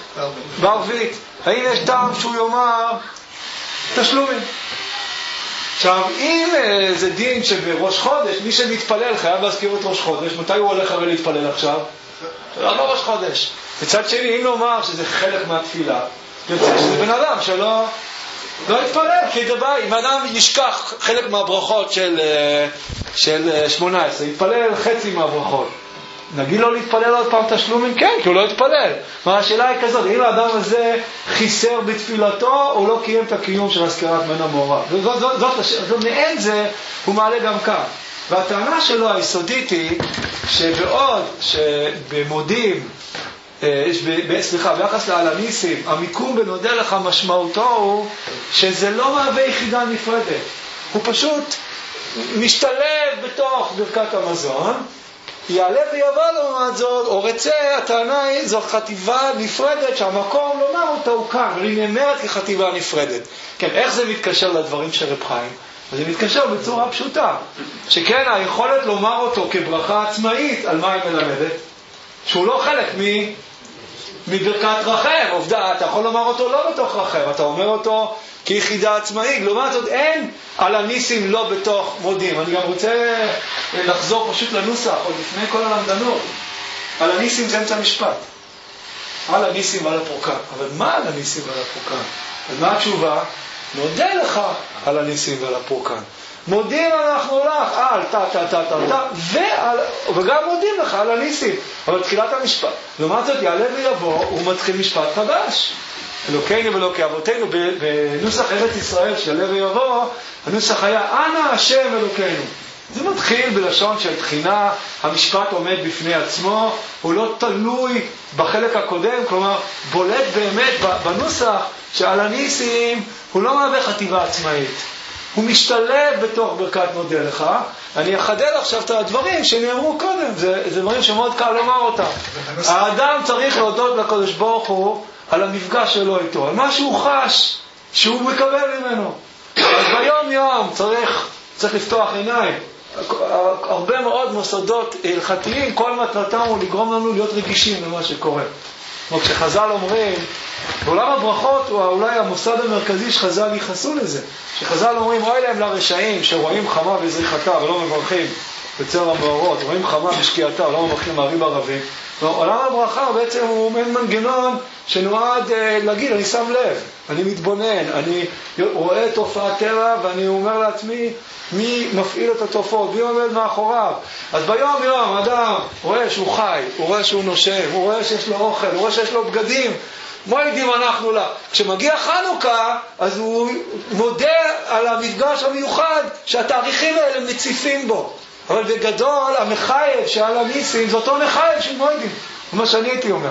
בערבית. האם יש טעם שהוא יאמר תשלומים? עכשיו, אם אה, זה דין שבראש חודש, מי שמתפלל חייב להזכיר את ראש חודש, מתי הוא הולך הרי להתפלל עכשיו? לא בראש חודש. מצד שני, אם נאמר שזה חלק מהתפילה, יוצא שזה בן אדם שלא לא יתפלל, כי זה בא, אם אדם ישכח חלק מהברכות של, של שמונה עשרה, יתפלל חצי מהברכות. נגיד לו להתפלל עוד פעם תשלומים? כן, כי הוא לא יתפלל. מה השאלה היא כזאת, אם האדם הזה חיסר בתפילתו, הוא לא קיים את הקיום של הזכרת מן המעורב. זאת, זאת, זאת, זאת, מעין זה, הוא מעלה גם כאן. והטענה שלו היסודית היא, שבעוד שבמודים, סליחה, ביחס לעל הניסים, המיקום בנודה לך משמעותו הוא שזה לא מהווה יחידה נפרדת. הוא פשוט משתלב בתוך ברכת המזון, יעלה ויבוא לעומת זאת, או רצה, הטענה היא, זו חטיבה נפרדת שהמקום לומר אותה הוא כאן, אבל היא נאמרת כחטיבה נפרדת. כן, איך זה מתקשר לדברים של רב חיים? זה מתקשר בצורה פשוטה, שכן היכולת לומר אותו כברכה עצמאית, על מה היא מלמדת? שהוא לא חלק מ... מברכת רחם, עובדה, אתה יכול לומר אותו לא בתוך רחם, אתה אומר אותו כיחידה עצמאית, לעומת זאת אין על הניסים לא בתוך מודים. אני גם רוצה לחזור פשוט לנוסח, עוד לפני כל הלמדנות. על הניסים זה אמצע משפט. על הניסים ועל הפורקן. אבל מה על הניסים ועל הפורקן? אז מה התשובה? נודה לך על הניסים ועל הפורקן. מודים אנחנו לך על תא תא תא תא תא ועל, וגם מודים לך על הניסים. אבל תחילת המשפט, לעומת זאת יעלה ויבוא, הוא מתחיל משפט חדש. אלוקינו ואלוקי אבותינו, בנוסח ארץ ישראל שיעלה ויבוא, הנוסח היה אנא השם אלוקינו. זה מתחיל בלשון של תחינה, המשפט עומד בפני עצמו, הוא לא תלוי בחלק הקודם, כלומר בולט באמת בנוסח שעל הניסים הוא לא מהווה חטיבה עצמאית. הוא משתלב בתוך ברכת נודה לך. אני אחדד עכשיו את הדברים שנאמרו קודם, זה, זה דברים שמאוד קל לומר אותם. האדם צריך להודות לקדוש ברוך הוא על המפגש שלו איתו, על מה שהוא חש, שהוא מקבל ממנו. אז ביום יום צריך, צריך לפתוח עיניים. הרבה מאוד מוסדות הלכתיים, כל מטרתם הוא לגרום לנו להיות רגישים למה שקורה. כמו כשחז"ל אומרים, בעולם הברכות הוא אולי המוסד המרכזי שחז"ל ייחסו לזה. שחז"ל אומרים, רואה להם לרשעים שרואים חמה וזריחתה ולא מברכים בצער המאורות, רואים חמה בשקיעתה ולא מברכים מערים ערבים. עולם הברכה בעצם הוא מעין מנגנון שנועד אה, להגיד, אני שם לב, אני מתבונן, אני רואה תופעת טבע ואני אומר לעצמי, מי מפעיל את התופעות, מי עומד מאחוריו. אז ביום יום אדם רואה שהוא חי, הוא רואה שהוא נושם, הוא רואה שיש לו אוכל, הוא רואה שיש לו בגדים. מה יודעים אנחנו לה? כשמגיע חנוכה, אז הוא מודה על המפגש המיוחד שהתאריכים האלה מציפים בו. אבל בגדול, המחייב שעל הניסים, זה אותו מחייב של מועדים. זה מה שאני הייתי אומר.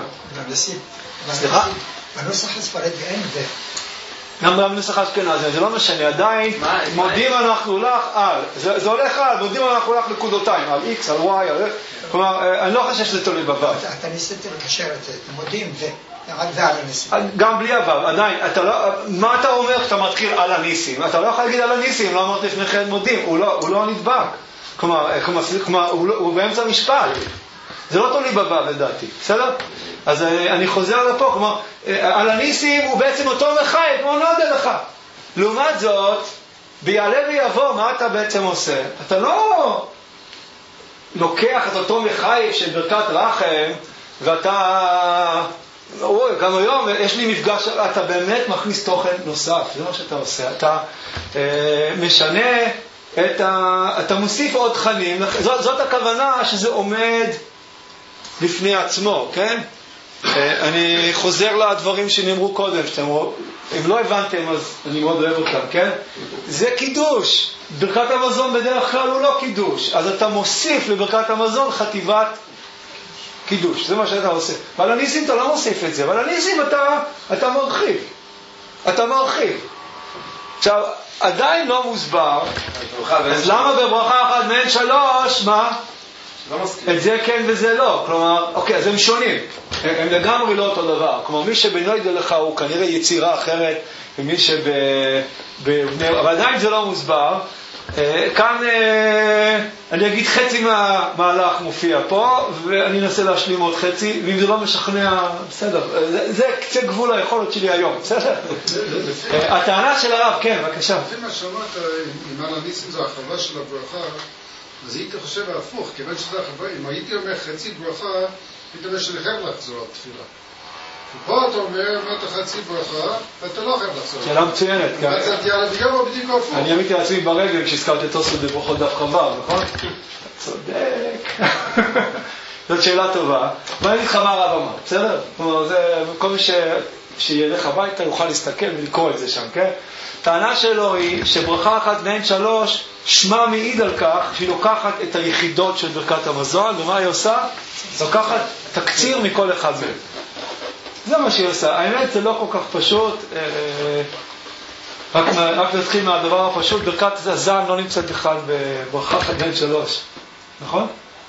סליחה? בנוסח הספרדי אין זה. גם בנוסח האשכנזי, זה לא משנה, עדיין מודים אנחנו לך על, זה, זה הולך על, מודים אנחנו לך נקודותיים, על X, על Y, על... כלומר, אני לא חושב שזה תלוי בבא. אתה ניסית לקשר את זה, מודים ו... רק זה על הניסים. גם בלי הבא, עדיין, אתה לא, מה אתה אומר כשאתה מתחיל על הניסים? אתה לא יכול להגיד על הניסים, לא אמרת לפני כן מודים, הוא לא, הוא לא נדבק. כלומר, כלומר, כלומר הוא, לא, הוא באמצע משפט. זה לא תולי בבא לדעתי, בסדר? אז אני חוזר לפה, כלומר, על הניסים הוא בעצם אותו מחייב, כמו נודה לך. לעומת זאת, ביעלה ויבוא, מה אתה בעצם עושה? אתה לא לוקח את אותו מחייב של ברכת רחם, ואתה, אוי, גם היום יש לי מפגש, אתה באמת מכניס תוכן נוסף, זה מה שאתה עושה. אתה אה, משנה, את ה, אתה מוסיף עוד תכנים, זאת, זאת הכוונה שזה עומד לפני עצמו, כן? אני חוזר לדברים שנאמרו קודם, שאתם, אם לא הבנתם אז אני מאוד אוהב אותם, כן? זה קידוש. ברכת המזון בדרך כלל הוא לא קידוש, אז אתה מוסיף לברכת המזון חטיבת קידוש, זה מה שאתה עושה. ועל הניסים אתה לא מוסיף את זה, ועל הניסים אתה, אתה מרחיב. אתה מרחיב. עכשיו, עדיין לא מוסבר, אז למה בברכה אחת מהן שלוש, מה? את זה כן וזה לא. כלומר, אוקיי, אז הם שונים. הם, הם לגמרי לא אותו דבר. כלומר, מי שבנוידא לך הוא כנראה יצירה אחרת, ומי שבבני... אבל עדיין זה לא מוסבר. כאן אני אגיד חצי מהמהלך מופיע פה, ואני אנסה להשלים עוד חצי, ואם זה לא משכנע, בסדר, זה קצה גבול היכולת שלי היום, בסדר? הטענה של הרב, כן, בבקשה. לפי מה שאמרת, אם על הניסים זו החווה של הברכה, אז הייתי חושב ההפוך, כיוון שזה החווה, אם הייתי אומר חצי ברכה, הייתי אומר שאני חייב לחזור על תפילה. ופה אתה אומר, אמרת חצי ברכה, ואתה לא חייב לחזור. שאלה מצוינת. ואז אתה יאללה בגלל בדיוק הפוך. אני עמיתי לעצמי ברגל כשהזכרתי את תוספות בברכות דף חו"ב, נכון? צודק. זאת שאלה טובה. מה אני אגיד לך מה הרב אמר, בסדר? כל מי שילך הביתה יוכל להסתכל ולקרוא את זה שם, כן? טענה שלו היא שברכה אחת מהן שלוש, שמה מעיד על כך שהיא לוקחת את היחידות של ברכת המזון, ומה היא עושה? לוקחת תקציר מכל אחד מהם. זה מה שהיא עושה. האמת זה לא כל כך פשוט, רק, רק נתחיל מהדבר הפשוט, ברכת הזן לא נמצאת בכלל בברכה אחת מהן שלוש, נכון?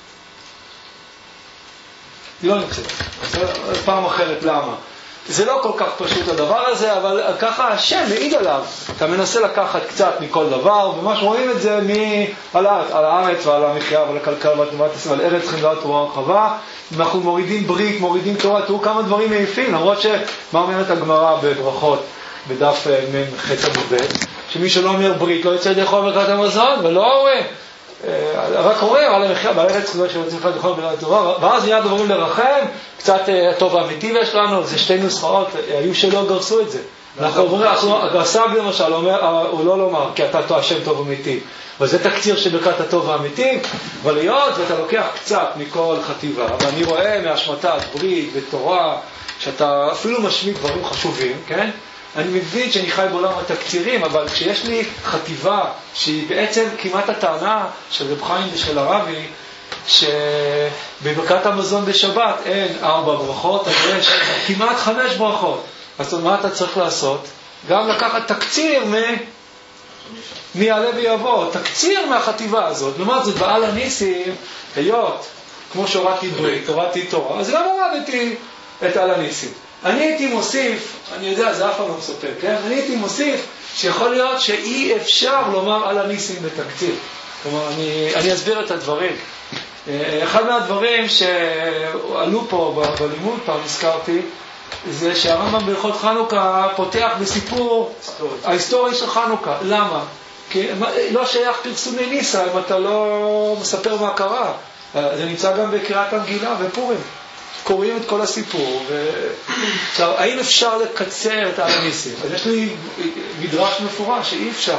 היא לא נמצאת. פעם אחרת, למה? זה לא כל כך פשוט הדבר הזה, אבל ככה השם מעיד עליו. אתה מנסה לקחת קצת מכל דבר, וממש רואים את זה על הארץ, על הארץ ועל המחיה ועל הכלכלה ועל על ארץ חמדת תורה הרחבה. אנחנו מורידים ברית, מורידים תורה, תראו כמה דברים מעיפים, למרות שמה אומרת הגמרא בברכות, בדף מ' ח' עמוד ב', שמי שלא אומר ברית לא יוצא לאכול ברכת המזון, ולא רואה. רק רואה על המחיה, בארץ חזרה שרוצים לך לאכול ברכת התורה, ואז מיד עוברים לרחם, קצת טוב האמיתי יש לנו, זה שתי נוסחאות, היו שלא גרסו את זה. אנחנו עוברים, הגרסה למשל, הוא לא לומר, כי אתה השם טוב אמיתי, וזה תקציר של ברכת הטוב האמיתי, אבל להיות, ואתה לוקח קצת מכל חטיבה, ואני רואה מהשמטת ברית ותורה, שאתה אפילו משמיט דברים חשובים, כן? אני מבין שאני חי בעולם התקצירים, אבל כשיש לי חטיבה שהיא בעצם כמעט הטענה של רב חיים ושל הרבי, שבברכת המזון בשבת אין ארבע ברכות, אז יש כמעט חמש ברכות. אז מה אתה צריך לעשות? גם לקחת תקציר מ... מי יעלה ויבוא, תקציר מהחטיבה הזאת. לעומת זאת, בעל הניסים, היות, כמו שהורדתי ברית, הורדתי תורה, אז גם הורדתי את על הניסים. אני הייתי מוסיף, אני יודע, זה אף פעם לא מסופר, כן? אני הייתי מוסיף שיכול להיות שאי אפשר לומר על הניסים בתקציר. כלומר, אני, אני אסביר את הדברים. אחד מהדברים שעלו פה בלימוד, פעם הזכרתי, זה שהרמב"ם בהלכות חנוכה פותח בסיפור ההיסטורי של חנוכה. למה? כי לא שייך פרסומי ניסה אם אתה לא מספר מה קרה. זה נמצא גם בקריאת המגילה ופורים. קוראים את כל הסיפור. ו... עכשיו, האם אפשר לקצר את הניסים? אז יש לי מדרש מפורש שאי אפשר.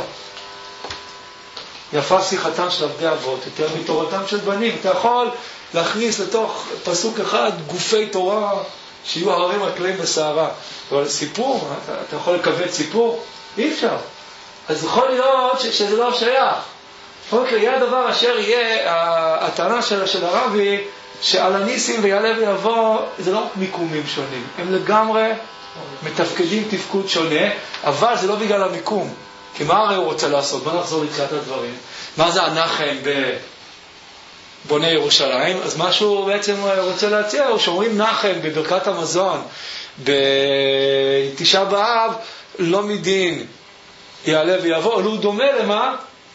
יפה שיחתם של עבדי אבות, יותר מתורתם של בנים. אתה יכול להכניס לתוך פסוק אחד גופי תורה שיהיו הררים הקלעים בסערה. אבל סיפור, אתה, אתה יכול לקבל סיפור? אי אפשר. אז יכול להיות ש, שזה לא שייך. יכול להיות יהיה הדבר אשר יהיה, הטענה של, של הרבי, שעל הניסים ויעלה ויבוא, זה לא מיקומים שונים. הם לגמרי מתפקדים תפקוד שונה, אבל זה לא בגלל המיקום. כי מה הרי הוא רוצה לעשות? בוא נחזור לתחילת הדברים. מה זה הנחם בבוני ירושלים? אז מה שהוא בעצם רוצה להציע הוא שאומרים נחם בברכת המזון בתשעה באב לא מדין יעלה ויבוא, אבל הוא דומה למה?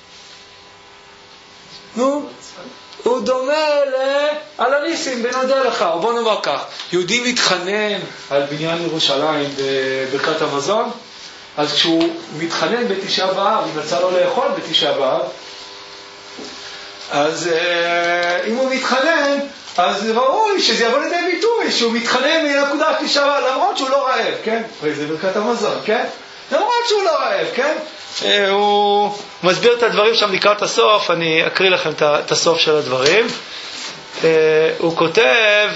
נו? הוא דומה על הניסים בנודע לך. בוא נאמר כך, יהודי מתחנן על בניין ירושלים בברכת המזון, אז כשהוא מתחנן בתשעה באב, אם יצא לו לאכול בתשעה באב, אז אם הוא מתחנן, אז ראוי שזה יבוא לידי ביטוי, שהוא מתחנן מנקודת תשעה באב, למרות שהוא לא רעב, כן? זה ברכת המזון, כן? למרות שהוא לא רעב, כן? הוא מסביר את הדברים שם לקראת הסוף, אני אקריא לכם את הסוף של הדברים. הוא כותב,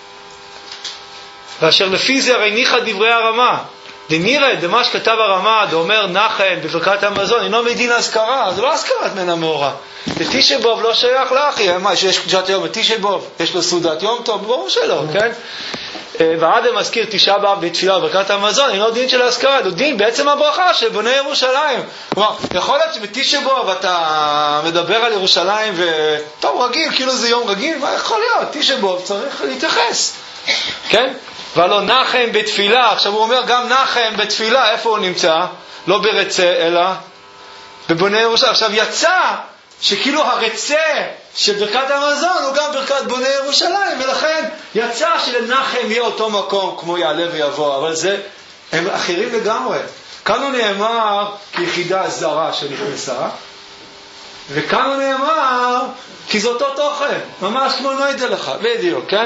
ואשר לפי זה הרי ניחא דברי הרמה, דנירא דמה שכתב הרמה, דאומר נחם בברכת המזון, אינו מדין אזכרה, זה לא אזכרת מן המאורע. בתשעה באב לא שייך לאחי, מה, שיש קדושת יום בתשעה באב, יש לו סעודת יום טוב, ברור שלא, כן? ועד מזכיר תשעה באב בתפילה וברכת המזון, אינו דין של האזכרה, הוא דין בעצם הברכה של בני ירושלים. כלומר, יכול להיות שבתשעה באב אתה מדבר על ירושלים וטוב, רגיל, כאילו זה יום רגיל, מה יכול להיות? תשעה באב צריך להתייחס, כן? ולא נחם בתפילה, עכשיו הוא אומר גם נחם בתפילה, איפה הוא נמצא? לא ברצה, אלא בבונה ירושלים. עכשיו יצא שכאילו הרצה של ברכת המזון הוא גם ברכת בונה ירושלים, ולכן יצא שלנחם יהיה אותו מקום כמו יעלה ויבוא, אבל זה, הם אחרים לגמרי. כאן הוא נאמר כיחידה זרה שנכנסה, וכאן הוא נאמר כי זה אותו תוכן, ממש כמו נוידע לך, בדיוק, כן?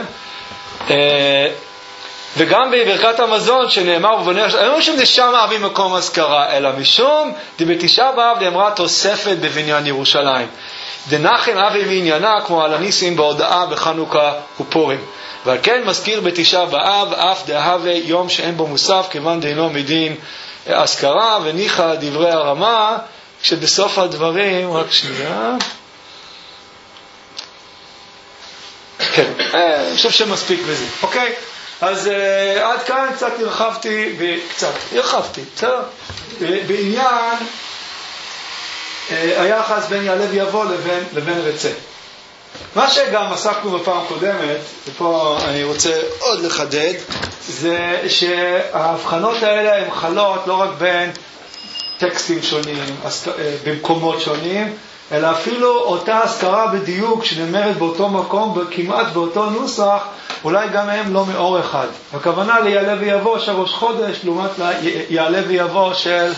וגם בברכת המזון שנאמר בבונה ירושלים, אין משום דשם אבי מקום הזכרה, אלא משום דבתשעה באב נאמרה תוספת בבניין ירושלים. דנחם אבי מעניינה כמו על הניסים בהודעה בחנוכה ופורים. ועל כן מזכיר בתשעה באב אף דהווה יום שאין בו מוסף, כיוון דהינו מדין הזכרה, וניחא דברי הרמה, כשבסוף הדברים, רק שנייה. כן, אני חושב שמספיק בזה. אוקיי? אז uh, עד כאן קצת הרחבתי, וקצת הרחבתי, בסדר? בעניין uh, היחס בין יעלה ויבוא לבין, לבין רצה. מה שגם עסקנו בפעם קודמת, ופה אני רוצה עוד לחדד, זה שההבחנות האלה הן חלות לא רק בין טקסטים שונים, במקומות שונים, אלא אפילו אותה הזכרה בדיוק שנאמרת באותו מקום, כמעט באותו נוסח, אולי גם הם לא מאור אחד. הכוונה ליעלה ויבוא של ראש חודש, לעומת יעלה ויבוא של,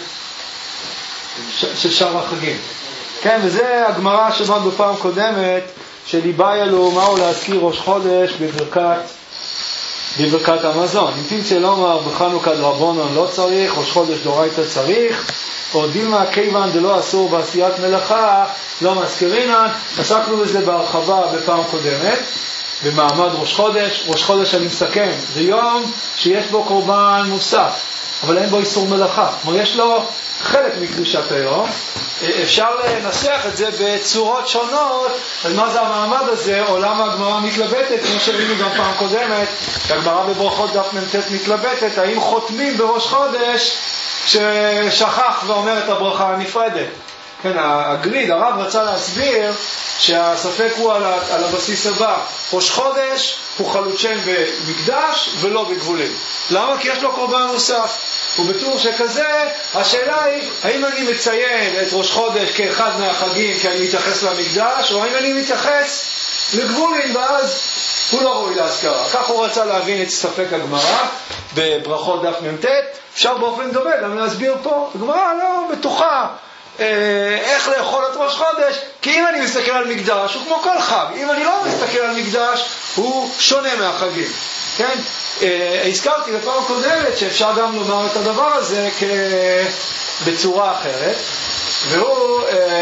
של שאר החגים. כן, וזה הגמרא שבאת בפעם קודמת, שליבאי אלו מהו להזכיר ראש חודש בברכת, בברכת המזון. אם תמצא לומר בחנוכה דרבנן לא צריך, ראש חודש דאורייתא צריך, או דילמה כיוון דלא אסור בעשיית מלאכה לא מזכירינן. עסקנו בזה בהרחבה בפעם קודמת במעמד ראש חודש. ראש חודש אני מסכם, זה יום שיש בו קורבן מוסף אבל אין בו איסור מלאכה, כלומר יש לו חלק מקדושת היום. אפשר לנסח את זה בצורות שונות על מה זה המעמד הזה, או למה הגמרא מתלבטת, כמו שראינו גם פעם קודמת, הגמרא בברכות דף מ"ט מתלבטת, האם חותמים בראש חודש ששכח ואומר את הברכה הנפרדת. כן, הגריד, הרב רצה להסביר שהספק הוא על, על הבסיס הבא, ראש חודש הוא חלות שם במקדש ולא בגבולים. למה? כי יש לו קורבן מוסף. ובתור שכזה, השאלה היא, האם אני מציין את ראש חודש כאחד מהחגים כי אני מתייחס למקדש, או האם אני מתייחס לגבולים, ואז הוא לא ראוי להזכרה. כך הוא רצה להבין את ספק הגמרא בברכות דף מ"ט. אפשר באופן דומה גם להסביר פה, הגמרא לא בטוחה איך לאכול את ראש חודש, כי אם אני מסתכל על מקדש הוא כמו כל חג, אם אני לא מסתכל על מקדש הוא שונה מהחגים. כן? הזכרתי בפעם קודמת שאפשר גם לומר את הדבר הזה בצורה אחרת, והוא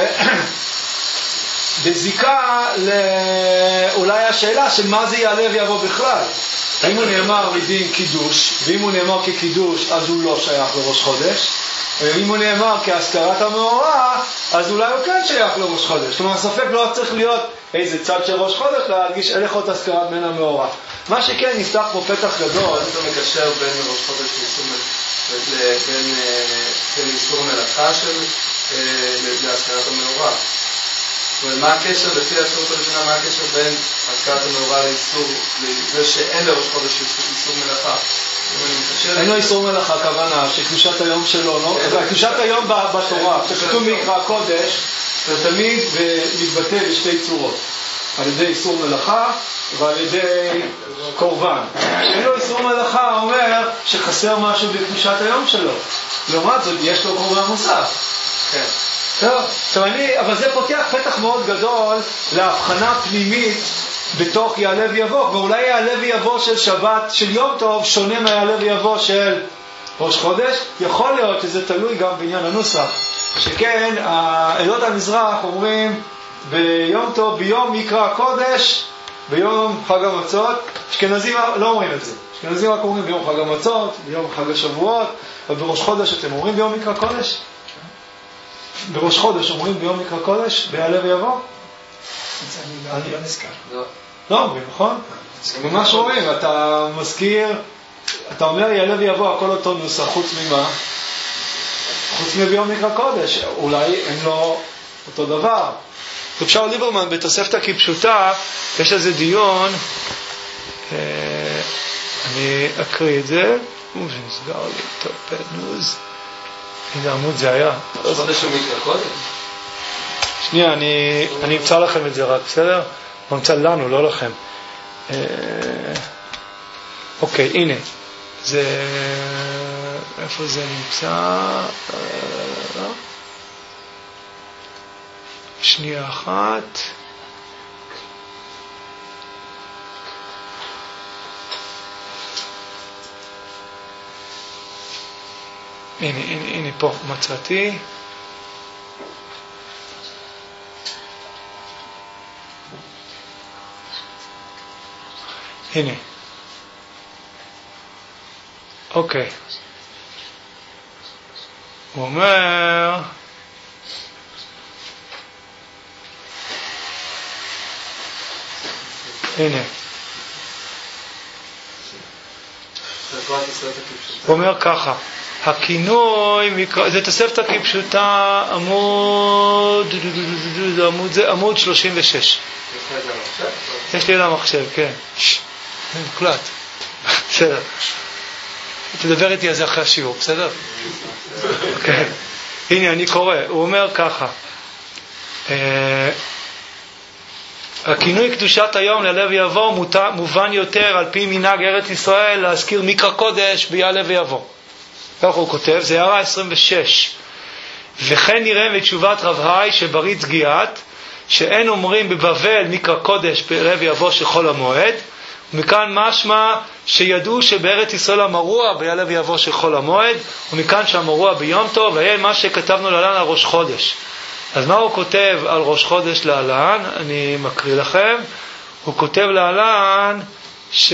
בזיקה לאולי השאלה של מה זה יעלה ויבוא בכלל. האם הוא נאמר מדין קידוש, ואם הוא נאמר כקידוש אז הוא לא שייך לראש חודש, ואם הוא נאמר כהזכרת המאורע אז אולי הוא כן שייך לראש חודש. כלומר הספק לא צריך להיות איזה צד של ראש חודש, להרגיש הלכות הזכרת בין המאורע. מה שכן נפתח פה פתח גדול, אתה מקשר בין ראש חודש בין איסור מלאכה של להזכרת המאורע. ומה הקשר, לפי האפשרות הראשונה, מה הקשר בין הזכרת המאורע לאיסור, לזה שאין לראש חודש איסור מלאכה? אין לו איסור מלאכה, כוונה שקדושת היום שלו, לא? קדושת היום בתורה, שכתוב מקרא קודש, זה תמיד מתבטא בשתי צורות, על ידי איסור מלאכה ועל ידי קורבן. אין לו איסור מלאכה אומר שחסר משהו בקדושת היום שלו, לעומת זאת יש לו קורבן מוסף. כן. טוב, עכשיו אני, אבל זה פותח פתח מאוד גדול להבחנה פנימית בתוך יעלה ויבוא, ואולי יעלה ויבוא של שבת, של יום טוב, שונה מהיעלה ויבוא של ראש חודש. יכול להיות שזה תלוי גם בעניין הנוסח, שכן עדות המזרח אומרים ביום טוב, ביום מקרא הקודש, ביום חג המצות. אשכנזים לא אומרים את זה, אשכנזים רק אומרים ביום חג המצות, ביום חג השבועות, ובראש חודש אתם אומרים ביום מקרא קודש? בראש חודש אומרים ביום מקרא קודש, ביעלה ויבוא? אני לא נזכר. לא אומרים, נכון? ממש אומרים, אתה מזכיר, אתה אומר יעלה ויבוא, הכל אותו נוסח, חוץ ממה? חוץ מביום מקרא קודש, אולי הם לא אותו דבר. רב שאול ליברמן בתוספתא כפשוטה, יש לזה דיון, אני אקריא את זה, ונסגר לי, טוב, פנוז. איזה עמוד זה היה? ראש חודש הוא מקרא קודש? שנייה, אני אמצא לכם את זה רק, בסדר? אני אמצא לנו, לא לכם. אוקיי, הנה. זה... איפה זה נמצא? שנייה אחת. הנה, הנה, הנה, פה מצאתי. הנה. אוקיי. הוא אומר... הנה. הוא אומר ככה. הכינוי, זה תוספתא כפשוטה, עמוד, עמוד, זה עמוד שלושים ושש. יש לי על המחשב, כן. מוקלט. בסדר. תדבר איתי על זה אחרי השיעור, בסדר? כן. הנה, אני קורא. הוא אומר ככה. הכינוי קדושת היום ללב ויבוא מובן יותר על פי מנהג ארץ ישראל להזכיר מקרא קודש ביעלה ויבוא. כך הוא כותב, זה הערה עשרים ושש. וכן נראה מתשובת רב היי שבריץ גיאת, שאין אומרים בבבל מקרא קודש ביעלה ויבוא שחול המועד, ומכאן משמע שידעו שבארץ ישראל המרוע ביעלה ויבוא שחול המועד, ומכאן שהמרוע ביום טוב, והיה מה שכתבנו להלן על ראש חודש. אז מה הוא כותב על ראש חודש להלן? אני מקריא לכם. הוא כותב להלן ש...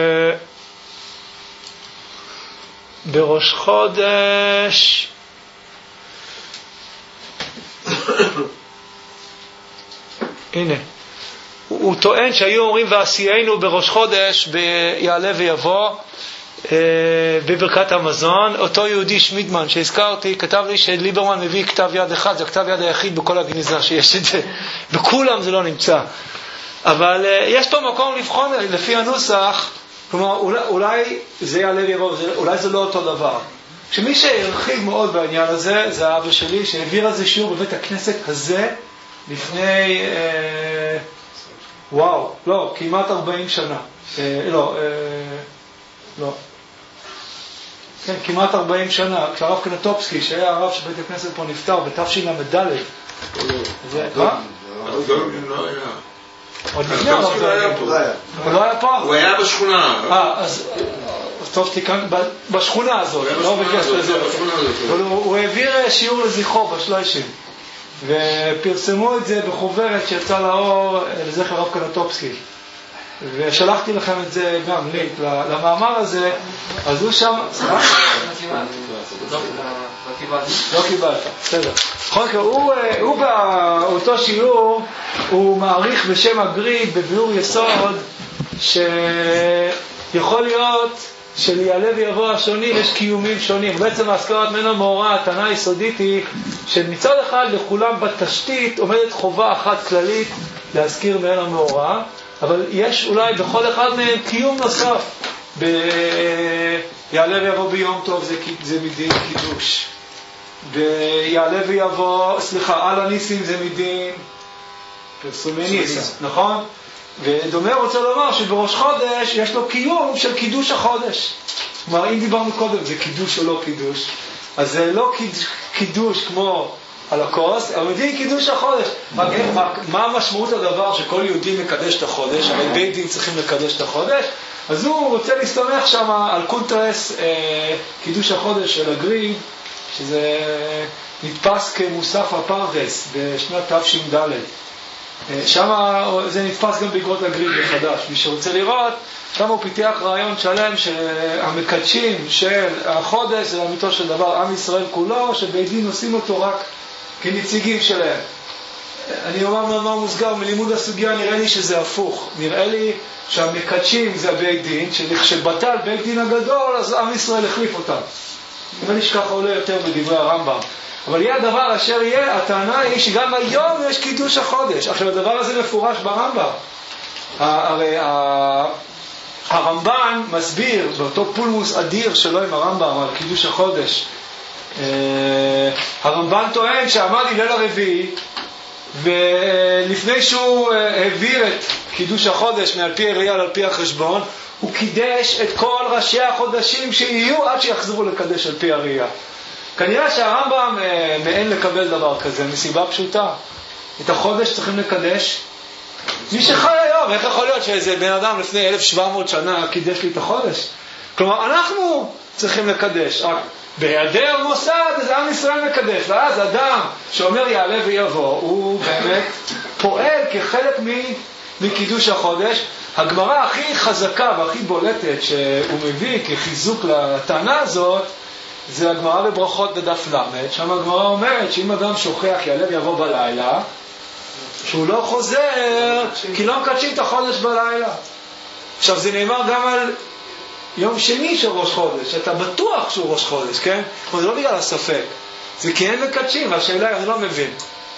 בראש חודש הנה הוא, הוא טוען שהיו אומרים ועשיינו בראש חודש ביעלה ויבוא אה, בברכת המזון. אותו יהודי שמידמן שהזכרתי כתב לי שליברמן מביא כתב יד אחד, זה הכתב יד היחיד בכל הגניזה שיש את זה, בכולם זה לא נמצא, אבל אה, יש פה מקום לבחון לפי הנוסח. כלומר, אולי, אולי זה יעלה ויבוא, אולי זה לא אותו דבר. שמי שהרחיב מאוד בעניין הזה, זה האבא שלי, שהעביר על זה שיעור בבית הכנסת הזה, לפני, אה, וואו, לא, כמעט ארבעים שנה. אה, לא, אה, לא. כן, כמעט ארבעים שנה, כשהרב קנטופסקי, שהיה הרב של בית הכנסת פה נפטר, בתשל"ד. זה, מה? עוד לפני הרב זה היה פה. הוא לא היה פה? הוא היה בשכונה. אה, אז טוב תיקן, בשכונה הזאת, לא בקסט הזה. אבל הוא העביר שיעור לזכרו בשלושים, ופרסמו את זה בחוברת שיצא לאור לזכר הרב קנטופסקי. ושלחתי לכם את זה גם, לינק למאמר הזה. אז הוא שם... לא קיבלת, בסדר. הוא באותו שיעור, הוא מעריך בשם הגריד בביאור יסוד שיכול להיות שליעלה ויבוא השונים יש קיומים שונים. בעצם ההזכרת ממנו מאורע, הטענה היסודית היא שמצד אחד לכולם בתשתית עומדת חובה אחת כללית להזכיר ממנו מאורע, אבל יש אולי בכל אחד מהם קיום נוסף. ביעלה ויבוא ביום טוב זה, זה מדין קידוש. ביעלה ויבוא, סליחה, על הניסים זה מדין פרסומי ניסה, נכון? ודומה רוצה לומר שבראש חודש יש לו קיום של קידוש החודש. כלומר, אם דיברנו קודם זה קידוש או לא קידוש, אז זה לא קידוש כמו על הכוס, אבל מדין קידוש החודש. מה, מה, מה המשמעות הדבר שכל יהודי מקדש את החודש? הרי בית דין צריכים לקדש את החודש, אז הוא רוצה להסתמך שם על קונטרס אה, קידוש החודש של הגריד, שזה נתפס כמוסף הפרדס בשנת תש"ד. שם זה נתפס גם בגרות הגריד מחדש. מי שרוצה לראות, שם הוא פיתח רעיון שלם שהמקדשים של החודש זה אמיתו של דבר עם ישראל כולו, שבית דין עושים אותו רק כנציגים שלהם. אני אומר מאמר מוסגר, מלימוד הסוגיה נראה לי שזה הפוך. נראה לי שהמקדשים זה בית דין, שכשבטל בית דין הגדול אז עם ישראל החליף אותם. נראה לי שככה עולה יותר בדברי הרמב"ם. אבל יהיה הדבר אשר יהיה, הטענה היא שגם היום יש קידוש החודש. עכשיו הדבר הזה מפורש ברמב"ם. הרי הרמב"ן מסביר באותו פולמוס אדיר שלו עם הרמב"ם על קידוש החודש, הרמב"ן טוען שעמד הלל הרביעי, ולפני שהוא העביר את קידוש החודש מעל פי הריאל על פי החשבון, הוא קידש את כל ראשי החודשים שיהיו עד שיחזרו לקדש על פי הריאל. כנראה שהרמב"ם מעין לקבל דבר כזה, מסיבה פשוטה. את החודש צריכים לקדש מי שחי היום. איך יכול להיות שאיזה בן אדם לפני אלף שבע מאות שנה קידש לי את החודש? כלומר, אנחנו צריכים לקדש. בהיעדר מוסד, אז עם ישראל מקדש. ואז אדם שאומר יעלה ויבוא, הוא באמת פועל כחלק מקידוש החודש. הגמרא הכי חזקה והכי בולטת שהוא מביא כחיזוק לטענה הזאת, זה הגמרא בברכות בדף למד. שם הגמרא אומרת שאם אדם שוכח יעלה ויבוא בלילה, שהוא לא חוזר, כי לא מקדשים את החודש בלילה. עכשיו, זה נאמר גם על יום שני של ראש חודש, אתה בטוח שהוא ראש חודש, כן? אבל זה לא בגלל הספק, זה כי אין מקדשים, והשאלה היא, אני לא מבין.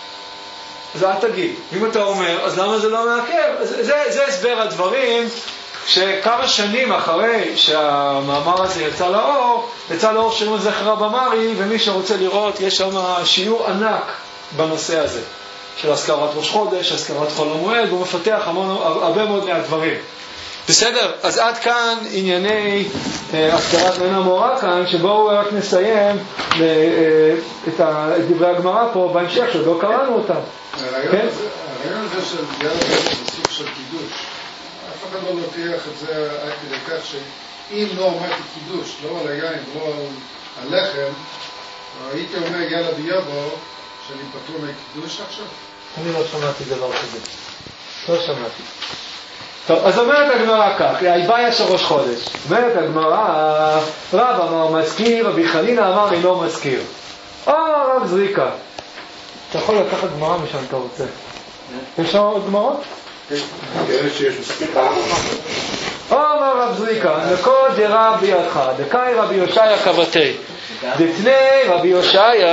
אז אל תגיד. אם אתה אומר, אז למה זה לא מעכב? זה, זה הסבר הדברים, שכמה שנים אחרי שהמאמר הזה יצא לאור, יצא לאור שירים לזכר רב אמרי, ומי שרוצה לראות, יש שם שיעור ענק בנושא הזה, של הזכרת ראש חודש, הזכרת חול המועד, והוא מפתח המון, הרבה מאוד מהדברים. בסדר? אז עד כאן ענייני הזכרת מעין המאורע כאן, שבואו רק נסיים אה, את, ה, את דברי הגמרא פה בהמשך, שלא קראנו אותם. הרעיון הזה של יאללה זה סוג של קידוש. אף אחד לא לוקח את זה עד כדי כך שאם לא אמרתי קידוש, לא על היין, לא על הלחם, הייתי אומר יאללה ויבוא, שאני פטור מהקידוש עכשיו. אני לא שמעתי דבר כזה. לא שמעתי. טוב, אז אומרת הגמרא כך, ההיבאיה של ראש חודש. אומרת הגמרא, רב אמר מזכיר, רבי חנינא אמר אינו מזכיר. או רב זריקה. אתה יכול לקחת גמרא משם אתה רוצה. יש שם עוד גמרות? כן, שיש מספיק. או אמר רב זריקה, נקוד דרב בידך, דקאי רבי יושעיה כבתי. דתני רבי יושעיה,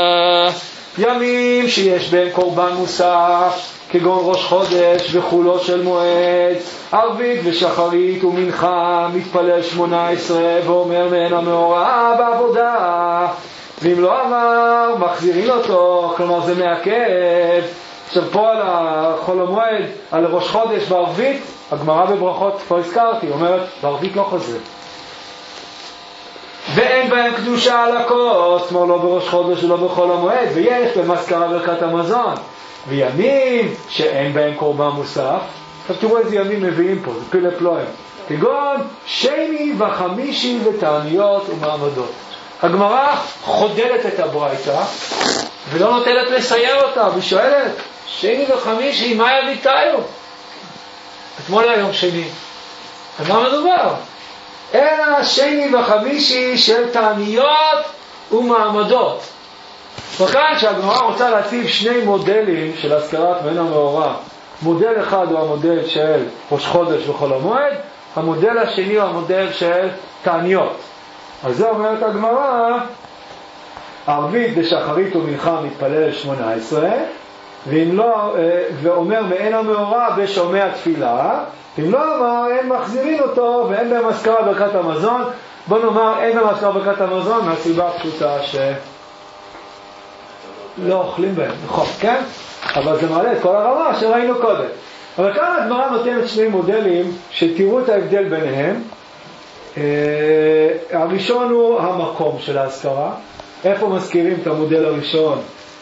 ימים שיש בהם קורבן מוסף, כגון ראש חודש וחולו של מועד, ערבית ושחרית ומנחה, מתפלל שמונה עשרה ואומר מעין המאורע בעבודה, ואם לא אמר מחזירים אותו, כלומר זה מעכב. עכשיו פה על חול המועד, על ראש חודש בערבית, הגמרא בברכות כבר הזכרתי, אומרת בערבית לא חוזר, ואין בהם קדושה על הכוס, כמו לא בראש חודש ולא בחול המועד, ויש במזכרה ברכת המזון, וימים שאין בהם קורבן מוסף. עכשיו תראו איזה ימים מביאים פה, זה פילה פלואים, כגון שני וחמישי ותעניות ומעמדות. הגמרא חודלת את הברייתא ולא נוטלת לסייר אותה, ושואלת שני וחמישי מה יביתאיו? אתמול היום שני, על מה מדובר? אלא שני וחמישי של תעניות ומעמדות. וכאן שהגמרא רוצה להציב שני מודלים של הזכרת מעין המאורע, מודל אחד הוא המודל של ראש חודש וחול המועד, המודל השני הוא המודל של תעניות. אז זה אומרת הגמרא, ערבית בשחרית ומנחה מתפלל שמונה עשרה, ואם לא, ואומר מעין המאורע בשומע תפילה, אם לא אמר אין מחזירים אותו ואין במזכרה ברכת המזון. בוא נאמר אין במזכרה ברכת המזון מהסיבה הפשוטה שלא אוכלים בהם, נכון, כן? אבל זה מעלה את כל הרמה שראינו קודם. אבל כאן הגמרא נותנת שני מודלים שתראו את ההבדל ביניהם. הראשון הוא המקום של ההזכרה, איפה מזכירים את המודל הראשון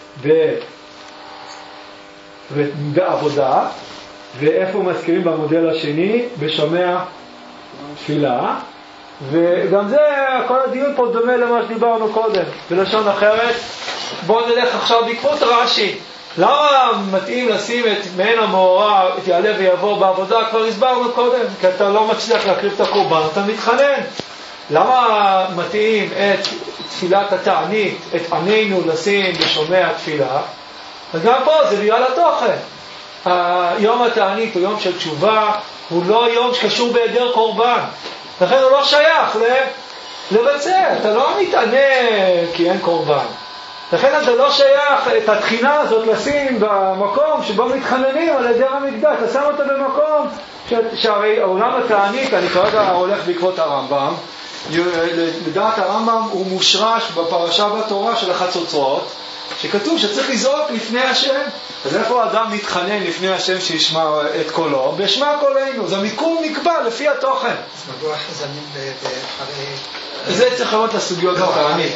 בעבודה, ואיפה מזכירים במודל השני בשומע תפילה. וגם זה, כל הדיון פה דומה למה שדיברנו קודם בלשון אחרת. בואו נלך עכשיו בעקבות רש"י. למה מתאים לשים את מעין המאורע, את יעלה ויבוא בעבודה? כבר הסברנו קודם, כי אתה לא מצליח להקריב את הקורבן, אתה מתחנן. למה מתאים את תפילת התענית, את ענינו, לשים בשומע תפילה? אז גם פה זה בגלל התוכן. היום התענית הוא יום של תשובה, הוא לא יום שקשור בהיעדר קורבן, לכן הוא לא שייך לבצע. אתה לא מתענה כי אין קורבן, לכן אתה לא שייך את התחינה הזאת לשים במקום שבו מתחננים על היעדר המקדש. אתה שם אותה במקום שהרי העולם התענית, אני כרגע הולך בעקבות הרמב"ם, לדעת הרמב"ם הוא מושרש בפרשה בתורה של החצוצרות, שכתוב שצריך לזעוק לפני השם. אז איפה האדם מתחנן לפני השם שישמע את קולו? בשמע קולנו. אז המיקום נקבע לפי התוכן. אז מדוע החזנים אחרי... זה צריך לראות לסוגיות התענית.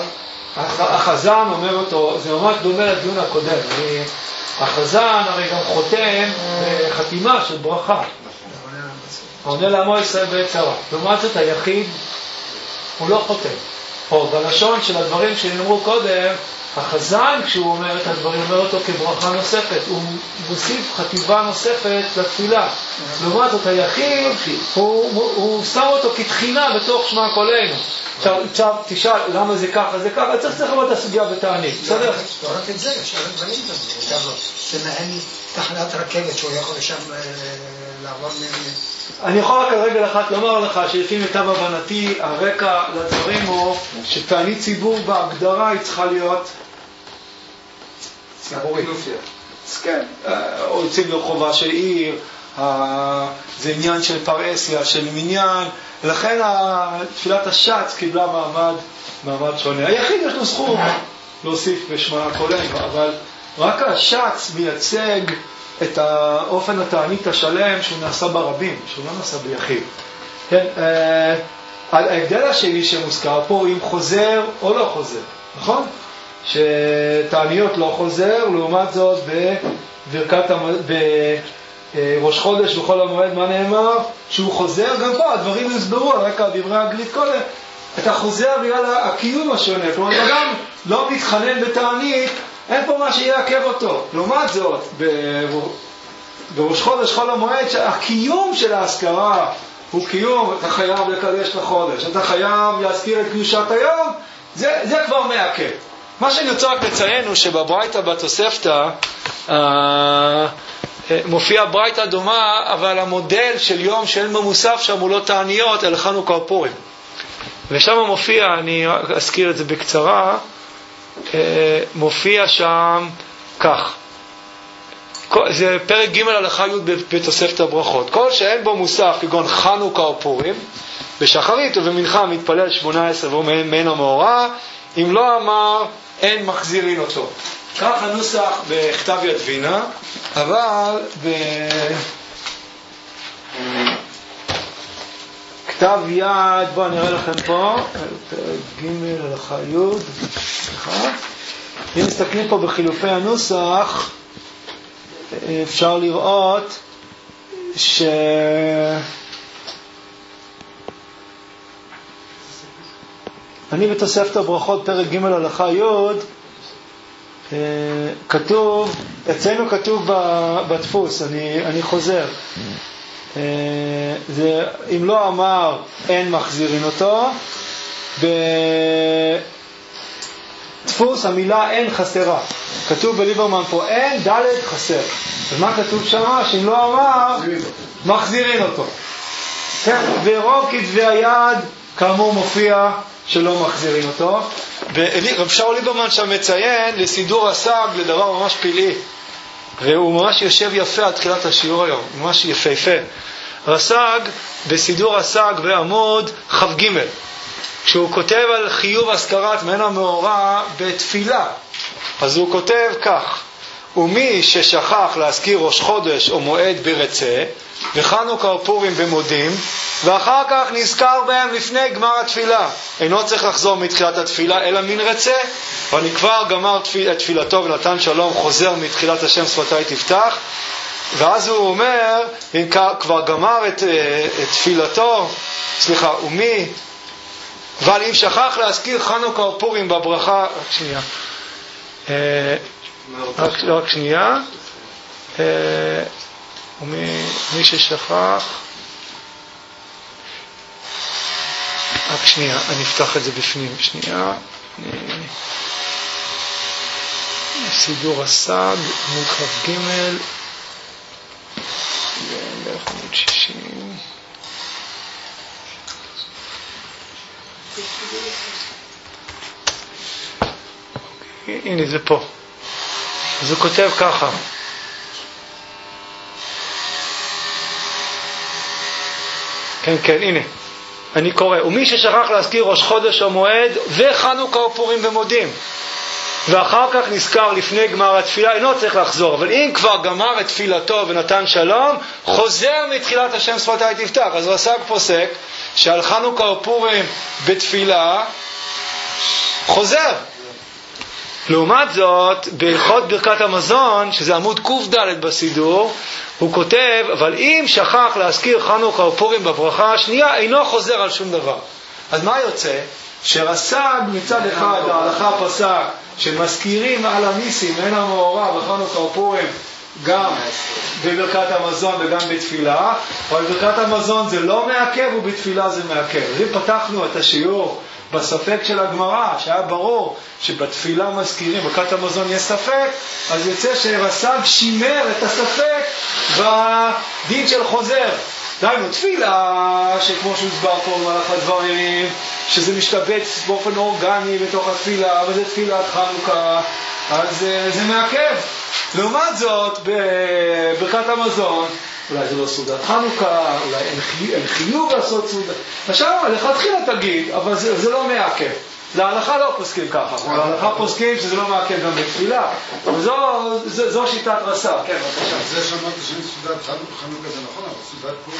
החזן אומר אותו, זה ממש דומה לדיון הקודם. החזן הרי גם חותם בחתימה של ברכה. עונה לעמו ישראל בעת צרה. לעומת זאת היחיד הוא לא חותם. או בלשון של הדברים שנאמרו קודם, החזן כשהוא אומר את הדברים, אומר אותו כברכה נוספת, הוא מוסיף חטיבה נוספת לתפילה. לעומת זאת היחיד, הוא, הוא, הוא שם אותו כתחינה בתוך שמע קולנו. עכשיו, עכשיו תשאל למה זה ככה, זה ככה, צריך צריך לראות את הסוגיה בתענית. בסדר? לא רק את זה, אפשר לדברים בזה. זה מעין תחנת רכבת שהוא יכול שם לעבור מ... אני יכול רק הרגע אחת לומר לך שלפי מיטב הבנתי הרקע לדברים הוא שתענית ציבור בהגדרה היא צריכה להיות ציבורית. כן, או יוצאים לרחובה של עיר, זה עניין של פרהסיה, של מניין, לכן תפילת השץ קיבלה מעמד, מעמד שונה. היחיד יש לו זכות להוסיף בשמע קולנו, אבל רק השץ מייצג את האופן התענית השלם שהוא נעשה ברבים, שהוא לא נעשה ביחיד. כן, אה, ההבדל השני שמוזכר פה, אם חוזר או לא חוזר, נכון? שתעניות לא חוזר, לעומת זאת בברכת, בראש חודש בכל המועד, מה נאמר? שהוא חוזר, גם פה הדברים יוסברו על רקע דברי האנגלית קודם. אתה חוזר בגלל הקיום השונה, כלומר, אדם לא מתחנן בתענית, אין פה מה שיעכב אותו. לעומת זאת, בראש חודש חול המועד, הקיום של ההזכרה הוא קיום, אתה חייב לקדש לחודש, אתה חייב להזכיר את קדושת היום, זה, זה כבר מעכב. מה שאני רוצה רק לציין הוא שבברייתא בתוספתא אה, מופיע ברייתא דומה, אבל המודל של יום שאין במוסף שם הוא לא תעניות, אלא חנוכה ופורים. ושם מופיע, אני אזכיר את זה בקצרה, מופיע שם כך, זה פרק ג' הלכה י' בתוספת הברכות. כל שאין בו מוסף כגון חנוכה או פורים, בשחרית ובמנחה מתפלל שמונה עשרה ואומר מן המאורע, אם לא אמר אין מחזירין אותו. כך הנוסח בכתב יד וינה, אבל בכתב יד, בואו נראה לכם פה פרק ג' הלכה י', סליחה, אם מסתכלים פה בחילופי הנוסח אפשר לראות ש... אני בתוספת הברכות פרק ג' הלכה י' כתוב, אצלנו כתוב בדפוס, אני, אני חוזר, זה, אם לא אמר אין מחזירין אותו, בדפוס המילה אין חסרה, כתוב בליברמן פה אין ד' חסר. אז מה כתוב שם? שאם לא אמר מחזירין אותו. כן, ורוב כתבי היד כאמור מופיע שלא מחזירים אותו. ורב שאול ליברמן שם מציין לסידור הסג לדבר ממש פלאי, והוא ממש יושב יפה עד תחילת השיעור היום, ממש יפה יפה. רס"ג בסידור הסג בעמוד כ"ג, כשהוא כותב על חיוב הזכרת מן המאורע בתפילה, אז הוא כותב כך: ומי ששכח להזכיר ראש חודש או מועד ברצה וחנוכה ופורים במודים ואחר כך נזכר בהם לפני גמר התפילה, אינו צריך לחזור מתחילת התפילה אלא מן רצה, ואני כבר גמר את תפילתו ונתן שלום, חוזר מתחילת השם שפתי תפתח. ואז הוא אומר, אם כבר גמר את, את תפילתו, סליחה, ומי אבל אם שכח להזכיר חנוכה ופורים בברכה, רק שנייה רק, רק שנייה ומי ששכח, רק שנייה, אני אפתח את זה בפנים, שנייה, סידור הסג, עמוד כ"ג, עמוד שישים. הנה זה פה. אז הוא כותב ככה: כן, כן, הנה. אני קורא, ומי ששכח להזכיר ראש חודש או מועד וחנוכה או פורים ומודים ואחר כך נזכר לפני גמר התפילה, אינו צריך לחזור, אבל אם כבר גמר את תפילתו ונתן שלום, חוזר מתחילת השם שפתי תפתח. אז רס"ג פוסק שעל חנוכה או פורים בתפילה חוזר. לעומת זאת, בהלכות ברכת המזון, שזה עמוד ק"ד בסידור, הוא כותב, אבל אם שכח להזכיר חנוכה או פורים בברכה השנייה, אינו חוזר על שום דבר. אז מה יוצא? שרס"ג מצד אחד ההלכה פסק שמזכירים על הניסים, אין המאורע בחנוכה או פורים, גם בברכת המזון וגם בתפילה, אבל בברכת המזון זה לא מעכב ובתפילה זה מעכב. אז אם פתחנו את השיעור בספק של הגמרא, שהיה ברור שבתפילה מזכירים, ברכת המזון יש ספק, אז יוצא שרס"ג שימר את הספק בדין של חוזר. דיינו, תפילה, שכמו שהוסבר פה במהלך הדברים, שזה משתבץ באופן אורגני בתוך התפילה, וזה תפילת חנוכה, אז זה מעכב. לעומת זאת, בברכת המזון, אולי זה לא סעודת חנוכה, אולי אין, חי... אין חיוב לעשות סעודת. עכשיו, לכתחילה תגיד, אבל זה, זה לא מעכב. להלכה לא פוסקים ככה, להלכה פוסקים שזה לא מעכב גם בתפילה. אבל זו, זו, זו שיטת רס"ג. כן, בבקשה. זה שאמרת שאין סעודת חנוכה זה נכון, אבל סעודת פורים.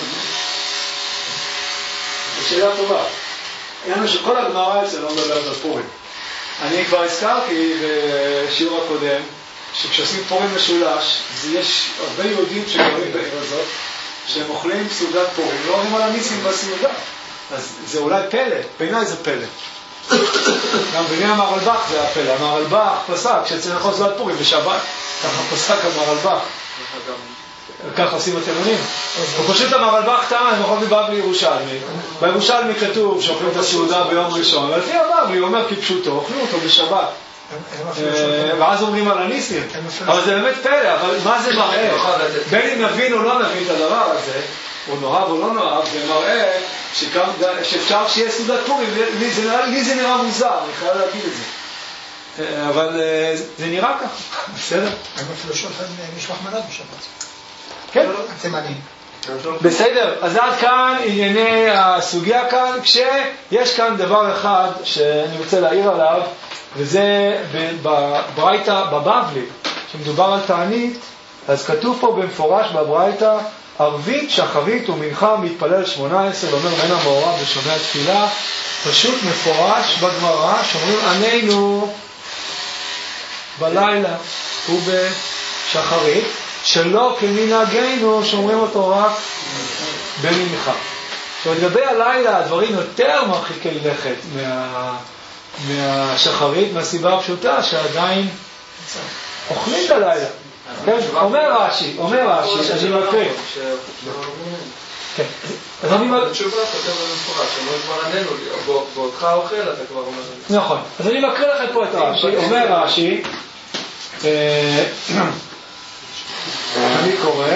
זו שאלה טובה. העניין שכל הגמרא אצלנו לא מדברת על פורים. אני כבר הזכרתי בשיעור הקודם, שכשעושים פורים משולש, יש הרבה יהודים שגרים בעיר הזאת, שהם אוכלים סעודת פורים, לא אומרים על הניסים בסעודה. אז זה אולי פלא, בעיניי זה פלא. גם בעיני המהרלב"ח זה הפלא. המהרלב"ח פסק שצריך לאכול סעודת פורים בשבת, ככה פסק המהרלב"ח. ככה עושים התימנים. ופשוט המהרלב"ח טען, הם אוכלים בבלי ירושלמי. בירושלמי כתוב שאוכלים את הסעודה ביום ראשון, אבל לפי הבבלי הוא אומר כפשוטו, אוכלים אותו בשבת. ואז אומרים על הניסים, אבל זה באמת פלא. אבל מה זה מראה? בין אם נבין או לא נבין את הדבר הזה, או נאהב או לא נאהב, זה מראה שאפשר שיהיה סעודת פורים. לי זה נראה מוזר, אני חייב להגיד את זה, אבל זה נראה ככה. בסדר? הם אפילו שולחים משלוח מנות בשבת. כן, זה מעניין. בסדר, אז עד כאן ענייני הסוגיה כאן, כשיש כאן דבר אחד שאני רוצה להעיר עליו, וזה בברייתא בבבלי, שמדובר על תענית. אז כתוב פה במפורש בברייתא, ערבית, שחרית ומנחה מתפלל שמונה עשרה, ואומר מן המאורע ושומע תפילה. פשוט מפורש בגמרא שאומרים ענינו בלילה ובשחרית, שלא כמנהגנו שאומרים אותו רק במנחה. עכשיו לגבי הלילה הדברים יותר מרחיקי לכת מה... מהשחרית, מהסיבה הפשוטה שעדיין אוכלים את הלילה. כן, אומר רש"י, אומר רש"י, אני מקריא. כן, אז אני מקריא. תשובה כותב במפורש, שאומר כבר עננו לי, בעודך אוכל, אתה כבר אומר. נכון, אז אני מקריא לכם פה את רש"י, אומר רש"י, אני קורא,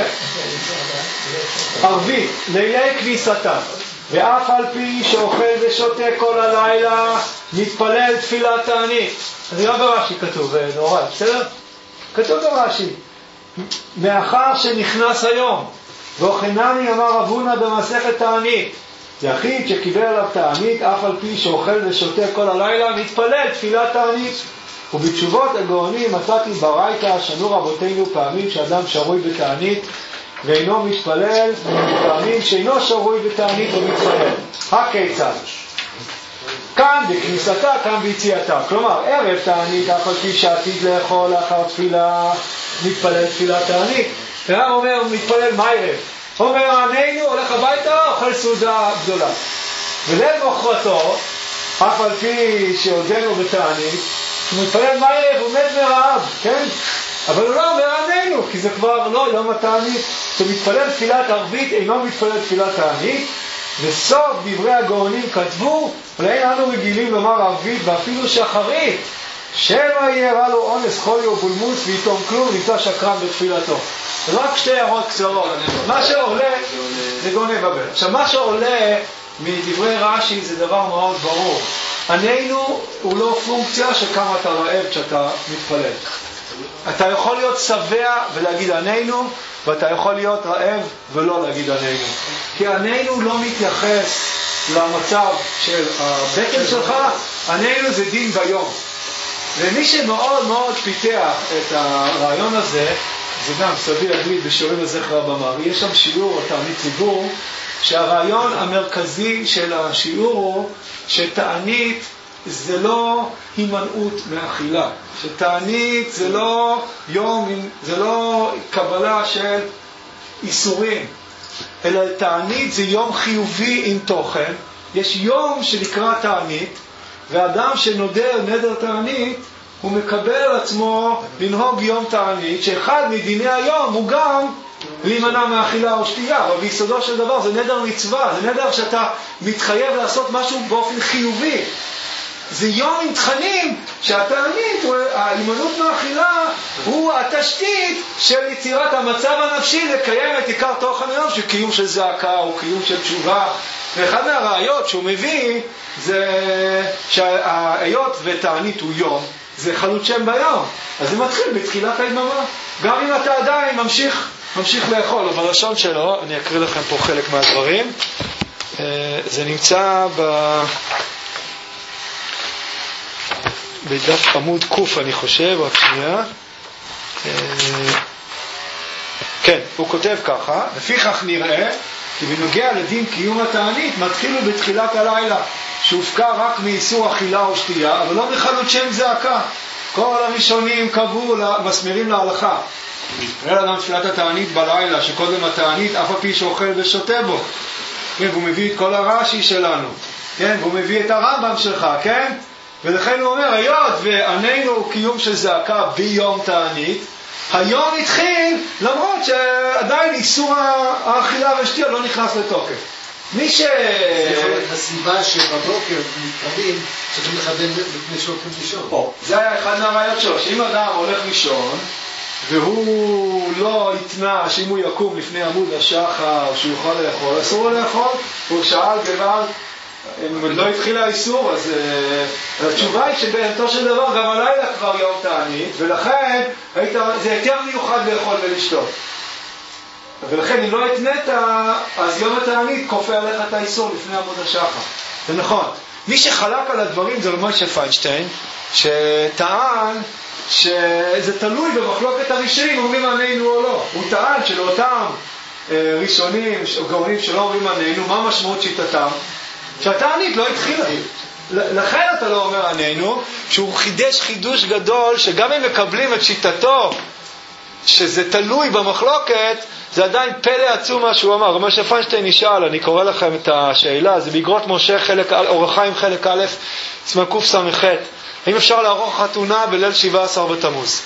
ערבית, לילי כניסתה, ואף על פי שאוכל ושותה כל הלילה, מתפלל תפילת תענית. אז לא ברש"י כתוב, נורא, בסדר? כתוב ברש"י, מאחר שנכנס היום, ואוכנני אמר רב הונא במסכת תענית, יחיד שקיבל עליו תענית, אף על פי שאוכל ושותה כל הלילה, מתפלל תפילת תענית. ובתשובות הגאונים מצאתי ברייתא שנו רבותינו פעמים שאדם שרוי בתענית ואינו מתפלל, פעמים שאינו שרוי בתענית ומתפלל. הכיצד? כאן בכניסתה, כאן ביציאתה. כלומר, ערב תענית, אף על פי שעתיד לאכול לאחר תפילה, מתפלל תפילת תענית. והוא אומר, מתפלל מה ערב? הוא אומר, עננו, הולך הביתה, אוכל סעודה גדולה. וליל מוחרתו, אף על פי שעודנו בתענית, הוא מתפלל מה ערב, הוא מת מרעב, כן? אבל הוא לא אומר עננו, כי זה כבר לא יום התענית. שמתפלל תפילת ערבית אינו מתפלל תפילת תענית, וסוף דברי הגאונים כתבו, ולאין אנו רגילים לומר ערבית ואפילו שחרית, שמא יהיה רע לו אונס חולי או בולמוס ויתום כלום נמצא שקרן בתפילתו. זה רק שתי הערות קצרות. מה שעולה זה גאוני בבל. עכשיו מה שעולה מדברי רש"י זה דבר מאוד ברור. עננו הוא לא פונקציה של כמה אתה רעב כשאתה מתפלל. אתה יכול להיות שבע ולהגיד עננו, ואתה יכול להיות רעב ולא להגיד עננו. כי עננו לא מתייחס למצב של הבטן שלך, עננו זה דין ביום. ומי שמאוד מאוד פיתח את הרעיון הזה, זה גם סבי להגיד בשיעורים לזכר הבמר, יש שם שיעור או תענית ציבור, שהרעיון המרכזי של השיעור הוא שתענית זה לא הימנעות מאכילה, שתענית זה לא יום, זה לא קבלה של איסורים, אלא תענית זה יום חיובי עם תוכן. יש יום שנקרא תענית, ואדם שנודר נדר תענית הוא מקבל על עצמו לנהוג יום תענית, שאחד מדיני היום הוא גם להימנע מאכילה או שתייה, אבל ביסודו של דבר זה נדר מצווה, זה נדר שאתה מתחייב לעשות משהו באופן חיובי. זה יום עם תכנים שהתענית, ההימנעות מאכילה, הוא התשתית של יצירת המצב הנפשי לקיים את עיקר תוכן היום, של קיום של זעקה או קיום של תשובה. ואחד מהראיות שהוא מביא זה שההיות ותענית הוא יום, זה חלות שם ביום, אז זה מתחיל בתחילת היממה, גם אם אתה עדיין ממשיך, ממשיך לאכול. או בלשון שלו, אני אקריא לכם פה חלק מהדברים, זה נמצא ב... בדף עמוד קוף אני חושב, רק שנייה. כן, הוא כותב ככה: לפיכך נראה כי בנוגע לדין קיום התענית מתחילו בתחילת הלילה, שהופקע רק מאיסור אכילה או שתייה, אבל לא מחלות שם זעקה. כל הראשונים קבעו, מסמירים להלכה. ראה אדם תפילת התענית בלילה, שקודם התענית אף הפי שאוכל ושותה בו. כן, והוא מביא את כל הרש"י שלנו, כן, והוא מביא את הרמב"ם שלך, כן? ולכן הוא אומר, היות ועננו קיום של זעקה ביום תענית, היום התחיל, למרות שעדיין איסור האכילה והשתייה לא נכנס לתוקף. מי ש... זה יכול להיות הסיבה שבבוקר מתקרבים, צריכים לחדן לפני שהולכים לישון. זה היה אחד מהרעיות שלו, שאם אדם הולך לישון, והוא לא יתנע שאם הוא יקום לפני עמוד השחר, שהוא יוכל לאכול, אסור לו לאכול, הוא שאל גבל, אם עוד לא התחיל האיסור, אז uh, התשובה היא שבאמתו של דבר גם הלילה כבר יום תענית, ולכן היית, זה יותר מיוחד לאכול ולשתות. ולכן אם לא התנית, אז יום התענית כופה עליך את האיסור לפני עמוד השחר. זה נכון. מי שחלק על הדברים זה משה פיינשטיין, שטען שזה תלוי במחלוקת הראשונים, אומרים עננו או לא. הוא טען שלאותם ראשונים או גאונים שלא אומרים עננו, מה משמעות שיטתם? שהתענית לא התחילה. לכן אתה לא אומר עננו, שהוא חידש חידוש גדול, שגם אם מקבלים את שיטתו שזה תלוי במחלוקת, זה עדיין פלא עצום מה שהוא אמר. משה פיינשטיין נשאל, אני קורא לכם את השאלה, זה בגרות משה חלק א', אור החיים חלק א', סימן קס"ח. האם אפשר לערוך חתונה בליל שבעה עשר בתמוז?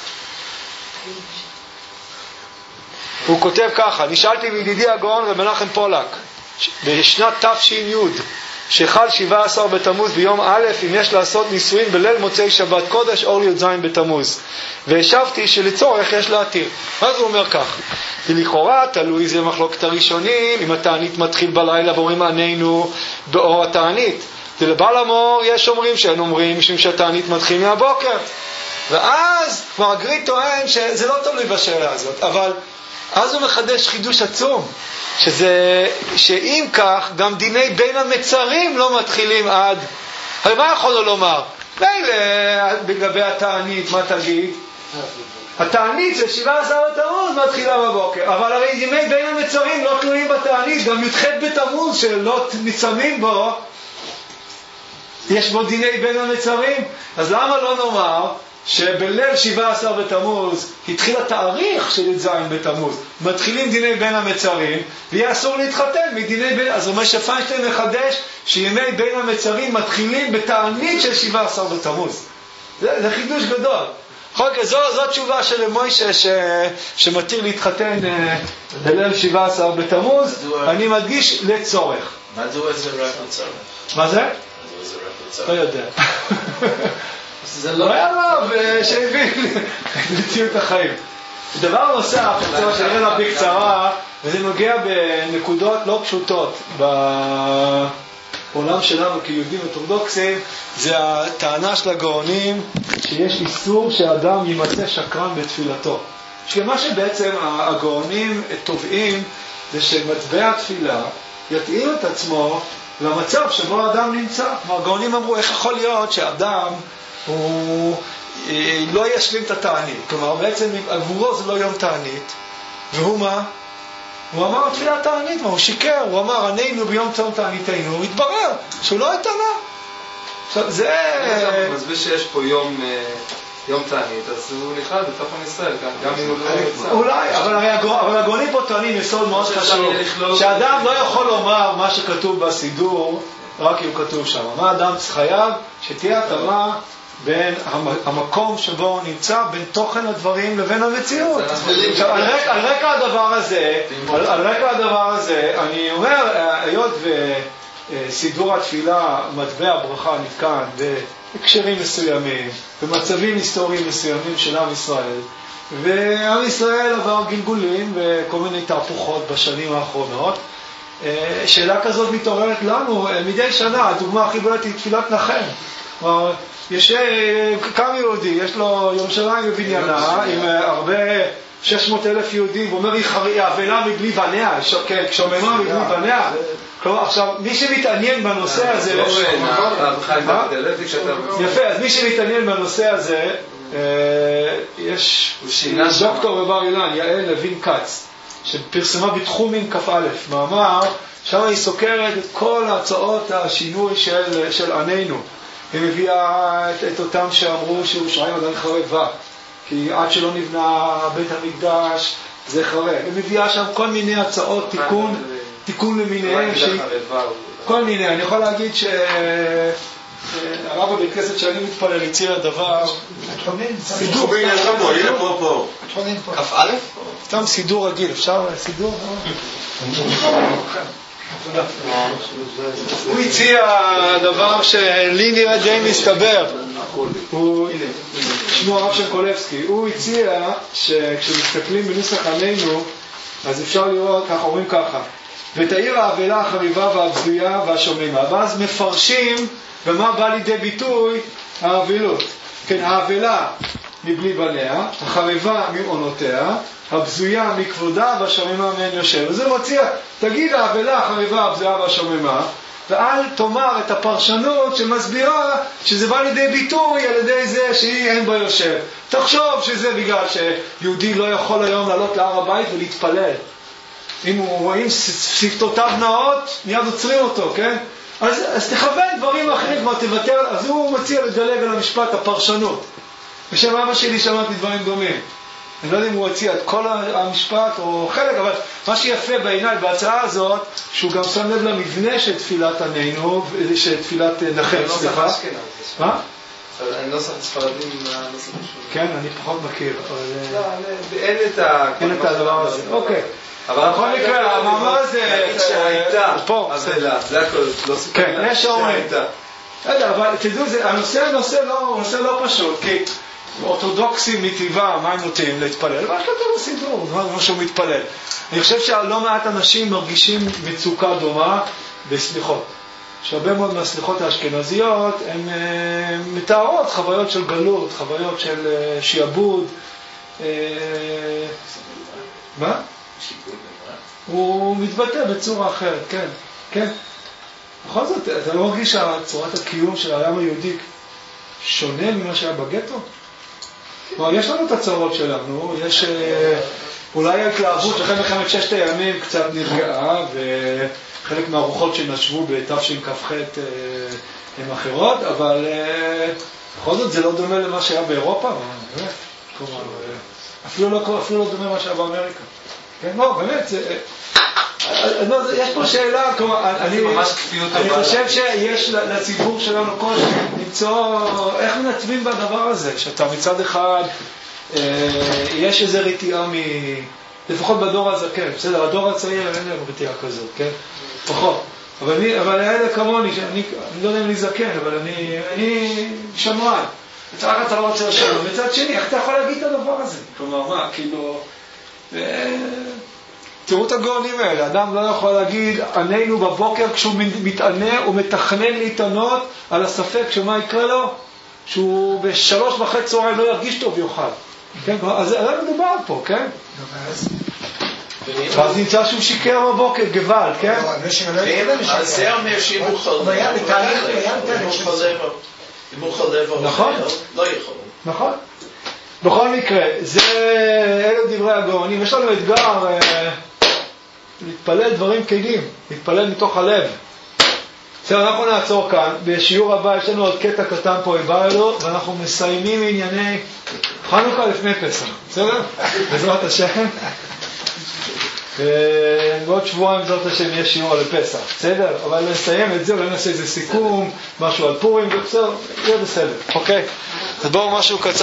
הוא כותב ככה: נשאלתי מידידי הגאון רב מנחם פולק בשנת תש"י שחל שבעה עשר בתמוז ביום א' אם יש לעשות נישואין בליל מוצאי שבת קודש אור י"ז בתמוז, והשבתי שלצורך יש להתיר. אז הוא אומר כך: לכאורה תלוי זה מחלוקת הראשונים, אם התענית מתחיל בלילה ואומרים עננו באור התענית, לבעל המור יש אומרים שאין אומרים משום שהתענית מתחיל מהבוקר. ואז כבר הגרי טוען שזה לא תלוי בשאלה הזאת, אבל אז הוא מחדש חידוש עצום, שזה, שאם כך גם דיני בין המצרים לא מתחילים עד, הרי מה יכול לו לומר? לילה לגבי התענית, מה תגיד? התענית של שבעה עשר בתמוז מתחילה בבוקר, אבל הרי דיני בין המצרים לא תלויים בתענית, גם י"ח בתמוז שלא ניצמים בו יש בו דיני בין המצרים. אז למה לא נאמר שבליל שבעה עשר בתמוז התחיל התאריך של י"ז בתמוז, מתחילים דיני בין המצרים ויהיה אסור להתחתן מדיני בין... אז משה פיינשטיין מחדש שימי בין המצרים מתחילים בתענית של שבעה עשר בתמוז. זה, זה חידוש גדול. חוק, זו, זו תשובה של מוישה ש... שמתיר להתחתן בליל שבעה עשר בתמוז. אני מדגיש לצורך. מה זה זה רק לצורך? מה זה? לא יודע. זה לא היה רב שהבין לציאות החיים. דבר נוסף, אני רוצה שנראה לה בקצרה, וזה נוגע בנקודות לא פשוטות בעולם שלנו כיהודים אורתודוקסים, זה הטענה של הגאונים שיש איסור שהאדם יימצא שקרן בתפילתו. שמה שבעצם הגאונים תובעים זה שמטבע התפילה יתאים את עצמו למצב שבו האדם נמצא. הגאונים אמרו, איך יכול להיות שאדם הוא לא ישלים את התענית? כלומר, בעצם עבורו זה לא יום תענית, והוא מה? הוא אמר תפילת תענית, הוא שיקר, הוא אמר ענינו ביום צום תעניתנו, הוא התברר שהוא לא התענה. עכשיו זה... אני מסביר שיש פה יום... יום תענית, אז הוא נכלל בתוך עם ישראל, גם אם הוא לא יצא. אולי, אבל הגאונים פה טוענים יסוד מאוד חשוב, שאדם לא יכול לומר מה שכתוב בסידור, רק אם הוא כתוב שם. מה אדם חייב? שתהיה התאמה בין המקום שבו הוא נמצא, בין תוכן הדברים לבין המציאות. על רקע הדבר הזה, על רקע הדבר הזה, אני אומר, היות וסידור התפילה, מטבע ברכה נתקן, הקשרים מסוימים, במצבים היסטוריים מסוימים של עם ישראל, ועם ישראל עבר גלגולים וכל מיני תהפוכות בשנים האחרונות. שאלה כזאת מתעוררת לנו מדי שנה. הדוגמה הכי בולטת היא תפילת נחם. יש כמה יהודי, יש לו ירושלים בבניינה עם הרבה שש מאות אלף יהודים, הוא אומר היא אבלה מבלי בניה, שוממה מבלי בניה. עכשיו, מי שמתעניין בנושא הזה, יפה, אז מי שמתעניין בנושא הזה, יש דוקטור בבר אילן, יעל לוין קץ, שפרסמה בתחומים כ"א, מאמר, שם היא סוקרת את כל הצעות השינוי של, של ענינו. היא מביאה את, את אותם שאמרו שירושלים עדיין חרבה, כי עד שלא נבנה בית המקדש זה חרב. היא מביאה שם כל מיני הצעות תיקון, תיקון למיניהם, כל מיני. אני יכול להגיד שהרב בבית כנסת שאני מתפלל הציר הדבר, סידור, כ"א? סתם סידור רגיל, אפשר סידור? הוא הציע דבר שלי נראה די מסתבר, שמו הרב שקולבסקי, הוא הציע שכשמסתכלים בנוסח ענינו אז אפשר לראות, כך אומרים ככה, ותאיר האבלה החריבה והבזויה והשוממה, ואז מפרשים במה בא לידי ביטוי האבלות. כן, האבלה מבלי בניה, החריבה מעונותיה, הבזויה מכבודה והשוממה מהן יושב. וזה מציע, תגיד האבלה החריבה, הבזויה והשוממה, ואל תאמר את הפרשנות שמסבירה שזה בא לידי ביטוי על ידי זה שהיא אין בה יושב. תחשוב שזה בגלל שיהודי לא יכול היום לעלות להר הבית ולהתפלל. אם הוא רואים שפתותיו נאות, מיד עוצרים אותו, כן? אז, אז תכוון דברים אחרים, כבר תוותר, אז הוא מציע לדלג על המשפט, הפרשנות. בשם אבא שלי שמעתי דברים דומים. אני לא יודע אם הוא הציע את כל המשפט או חלק, אבל מה שיפה בעיניי בהצעה הזאת, שהוא גם שם לב למבנה של תפילת ענינו, של תפילת נחם, סליחה. מה? אני לא סך ספרדים מהנוסח שלו. כן, אני פחות מכיר. אין את הדבר הזה. אוקיי. אבל בכל מקרה, המאמר הזה... שהייתה, פה. זה הכל, לא סיפור. כן, יש שאומרים. אבל תדעו, הנושא לא פשוט, כי... אורתודוקסים מטבעה, מה הם נוטים להתפלל? מה כתוב בסידור? מה שהוא מתפלל? אני חושב שלא מעט אנשים מרגישים מצוקה דומה בסליחות. שהרבה מאוד מהסליחות האשכנזיות הן מתארות חוויות של גלות, חוויות של שיעבוד. מה? הוא מתבטא בצורה אחרת, כן. כן. בכל זאת, אתה לא מרגיש שצורת הקיום של העם היהודי שונה ממה שהיה בגטו? כלומר, יש לנו את הצרות שלנו, יש אולי ההתלהבות אחרי מלחמת ששת הימים קצת נרגעה, וחלק מהרוחות שנשבו בתשכ"ח הן אחרות, אבל בכל זאת זה לא דומה למה שהיה באירופה, כלומר, אפילו לא, אפילו לא דומה למה שהיה באמריקה. כן, לא, באמת, יש פה שאלה, כלומר, אני, אני חושב שיש לציבור שלנו קושי למצוא איך מנתבים בדבר הזה, שאתה מצד אחד, יש איזו רתיעה מ... לפחות בדור הזקן, בסדר, הדור הצעיר אין להם רתיעה כזאת, כן? פחות. אבל, אני, אבל האלה כמוני, שאני, אני לא יודע אם לי זקן, אבל אני, אני שמרן. מצד אתה לא רוצה לשאול, מצד שני, איך אתה יכול להגיד את הדבר הזה? כלומר, מה, כאילו... תראו את הגאונים האלה, אדם לא יכול להגיד ענינו בבוקר כשהוא מתענה, הוא מתכנן להתענות על הספק שמה יקרה לו, שהוא בשלוש וחצי צהריים לא ירגיש טוב יוכל. כן, אז זה מדובר פה, כן? ואז נמצא שהוא שיקר בבוקר, גבל, כן? אז זה אומר שאם הוא חולה, אם הוא חולה ואוכל, לא יכול. נכון. בכל מקרה, זה אלה דברי הגאונים. יש לנו אתגר להתפלל דברים כנים, להתפלל מתוך הלב. בסדר, אנחנו נעצור כאן. בשיעור הבא יש לנו עוד קטע קטן פה הבא אלו, ואנחנו מסיימים ענייני חנוכה לפני פסח. בסדר? בעזרת השם. בעוד שבועיים בעזרת השם יש שיעור על פסח. בסדר? אבל נסיים את זה, אולי נעשה איזה סיכום, משהו על פורים, ובסדר, יהיה בסדר. אוקיי? אז בואו משהו קצר.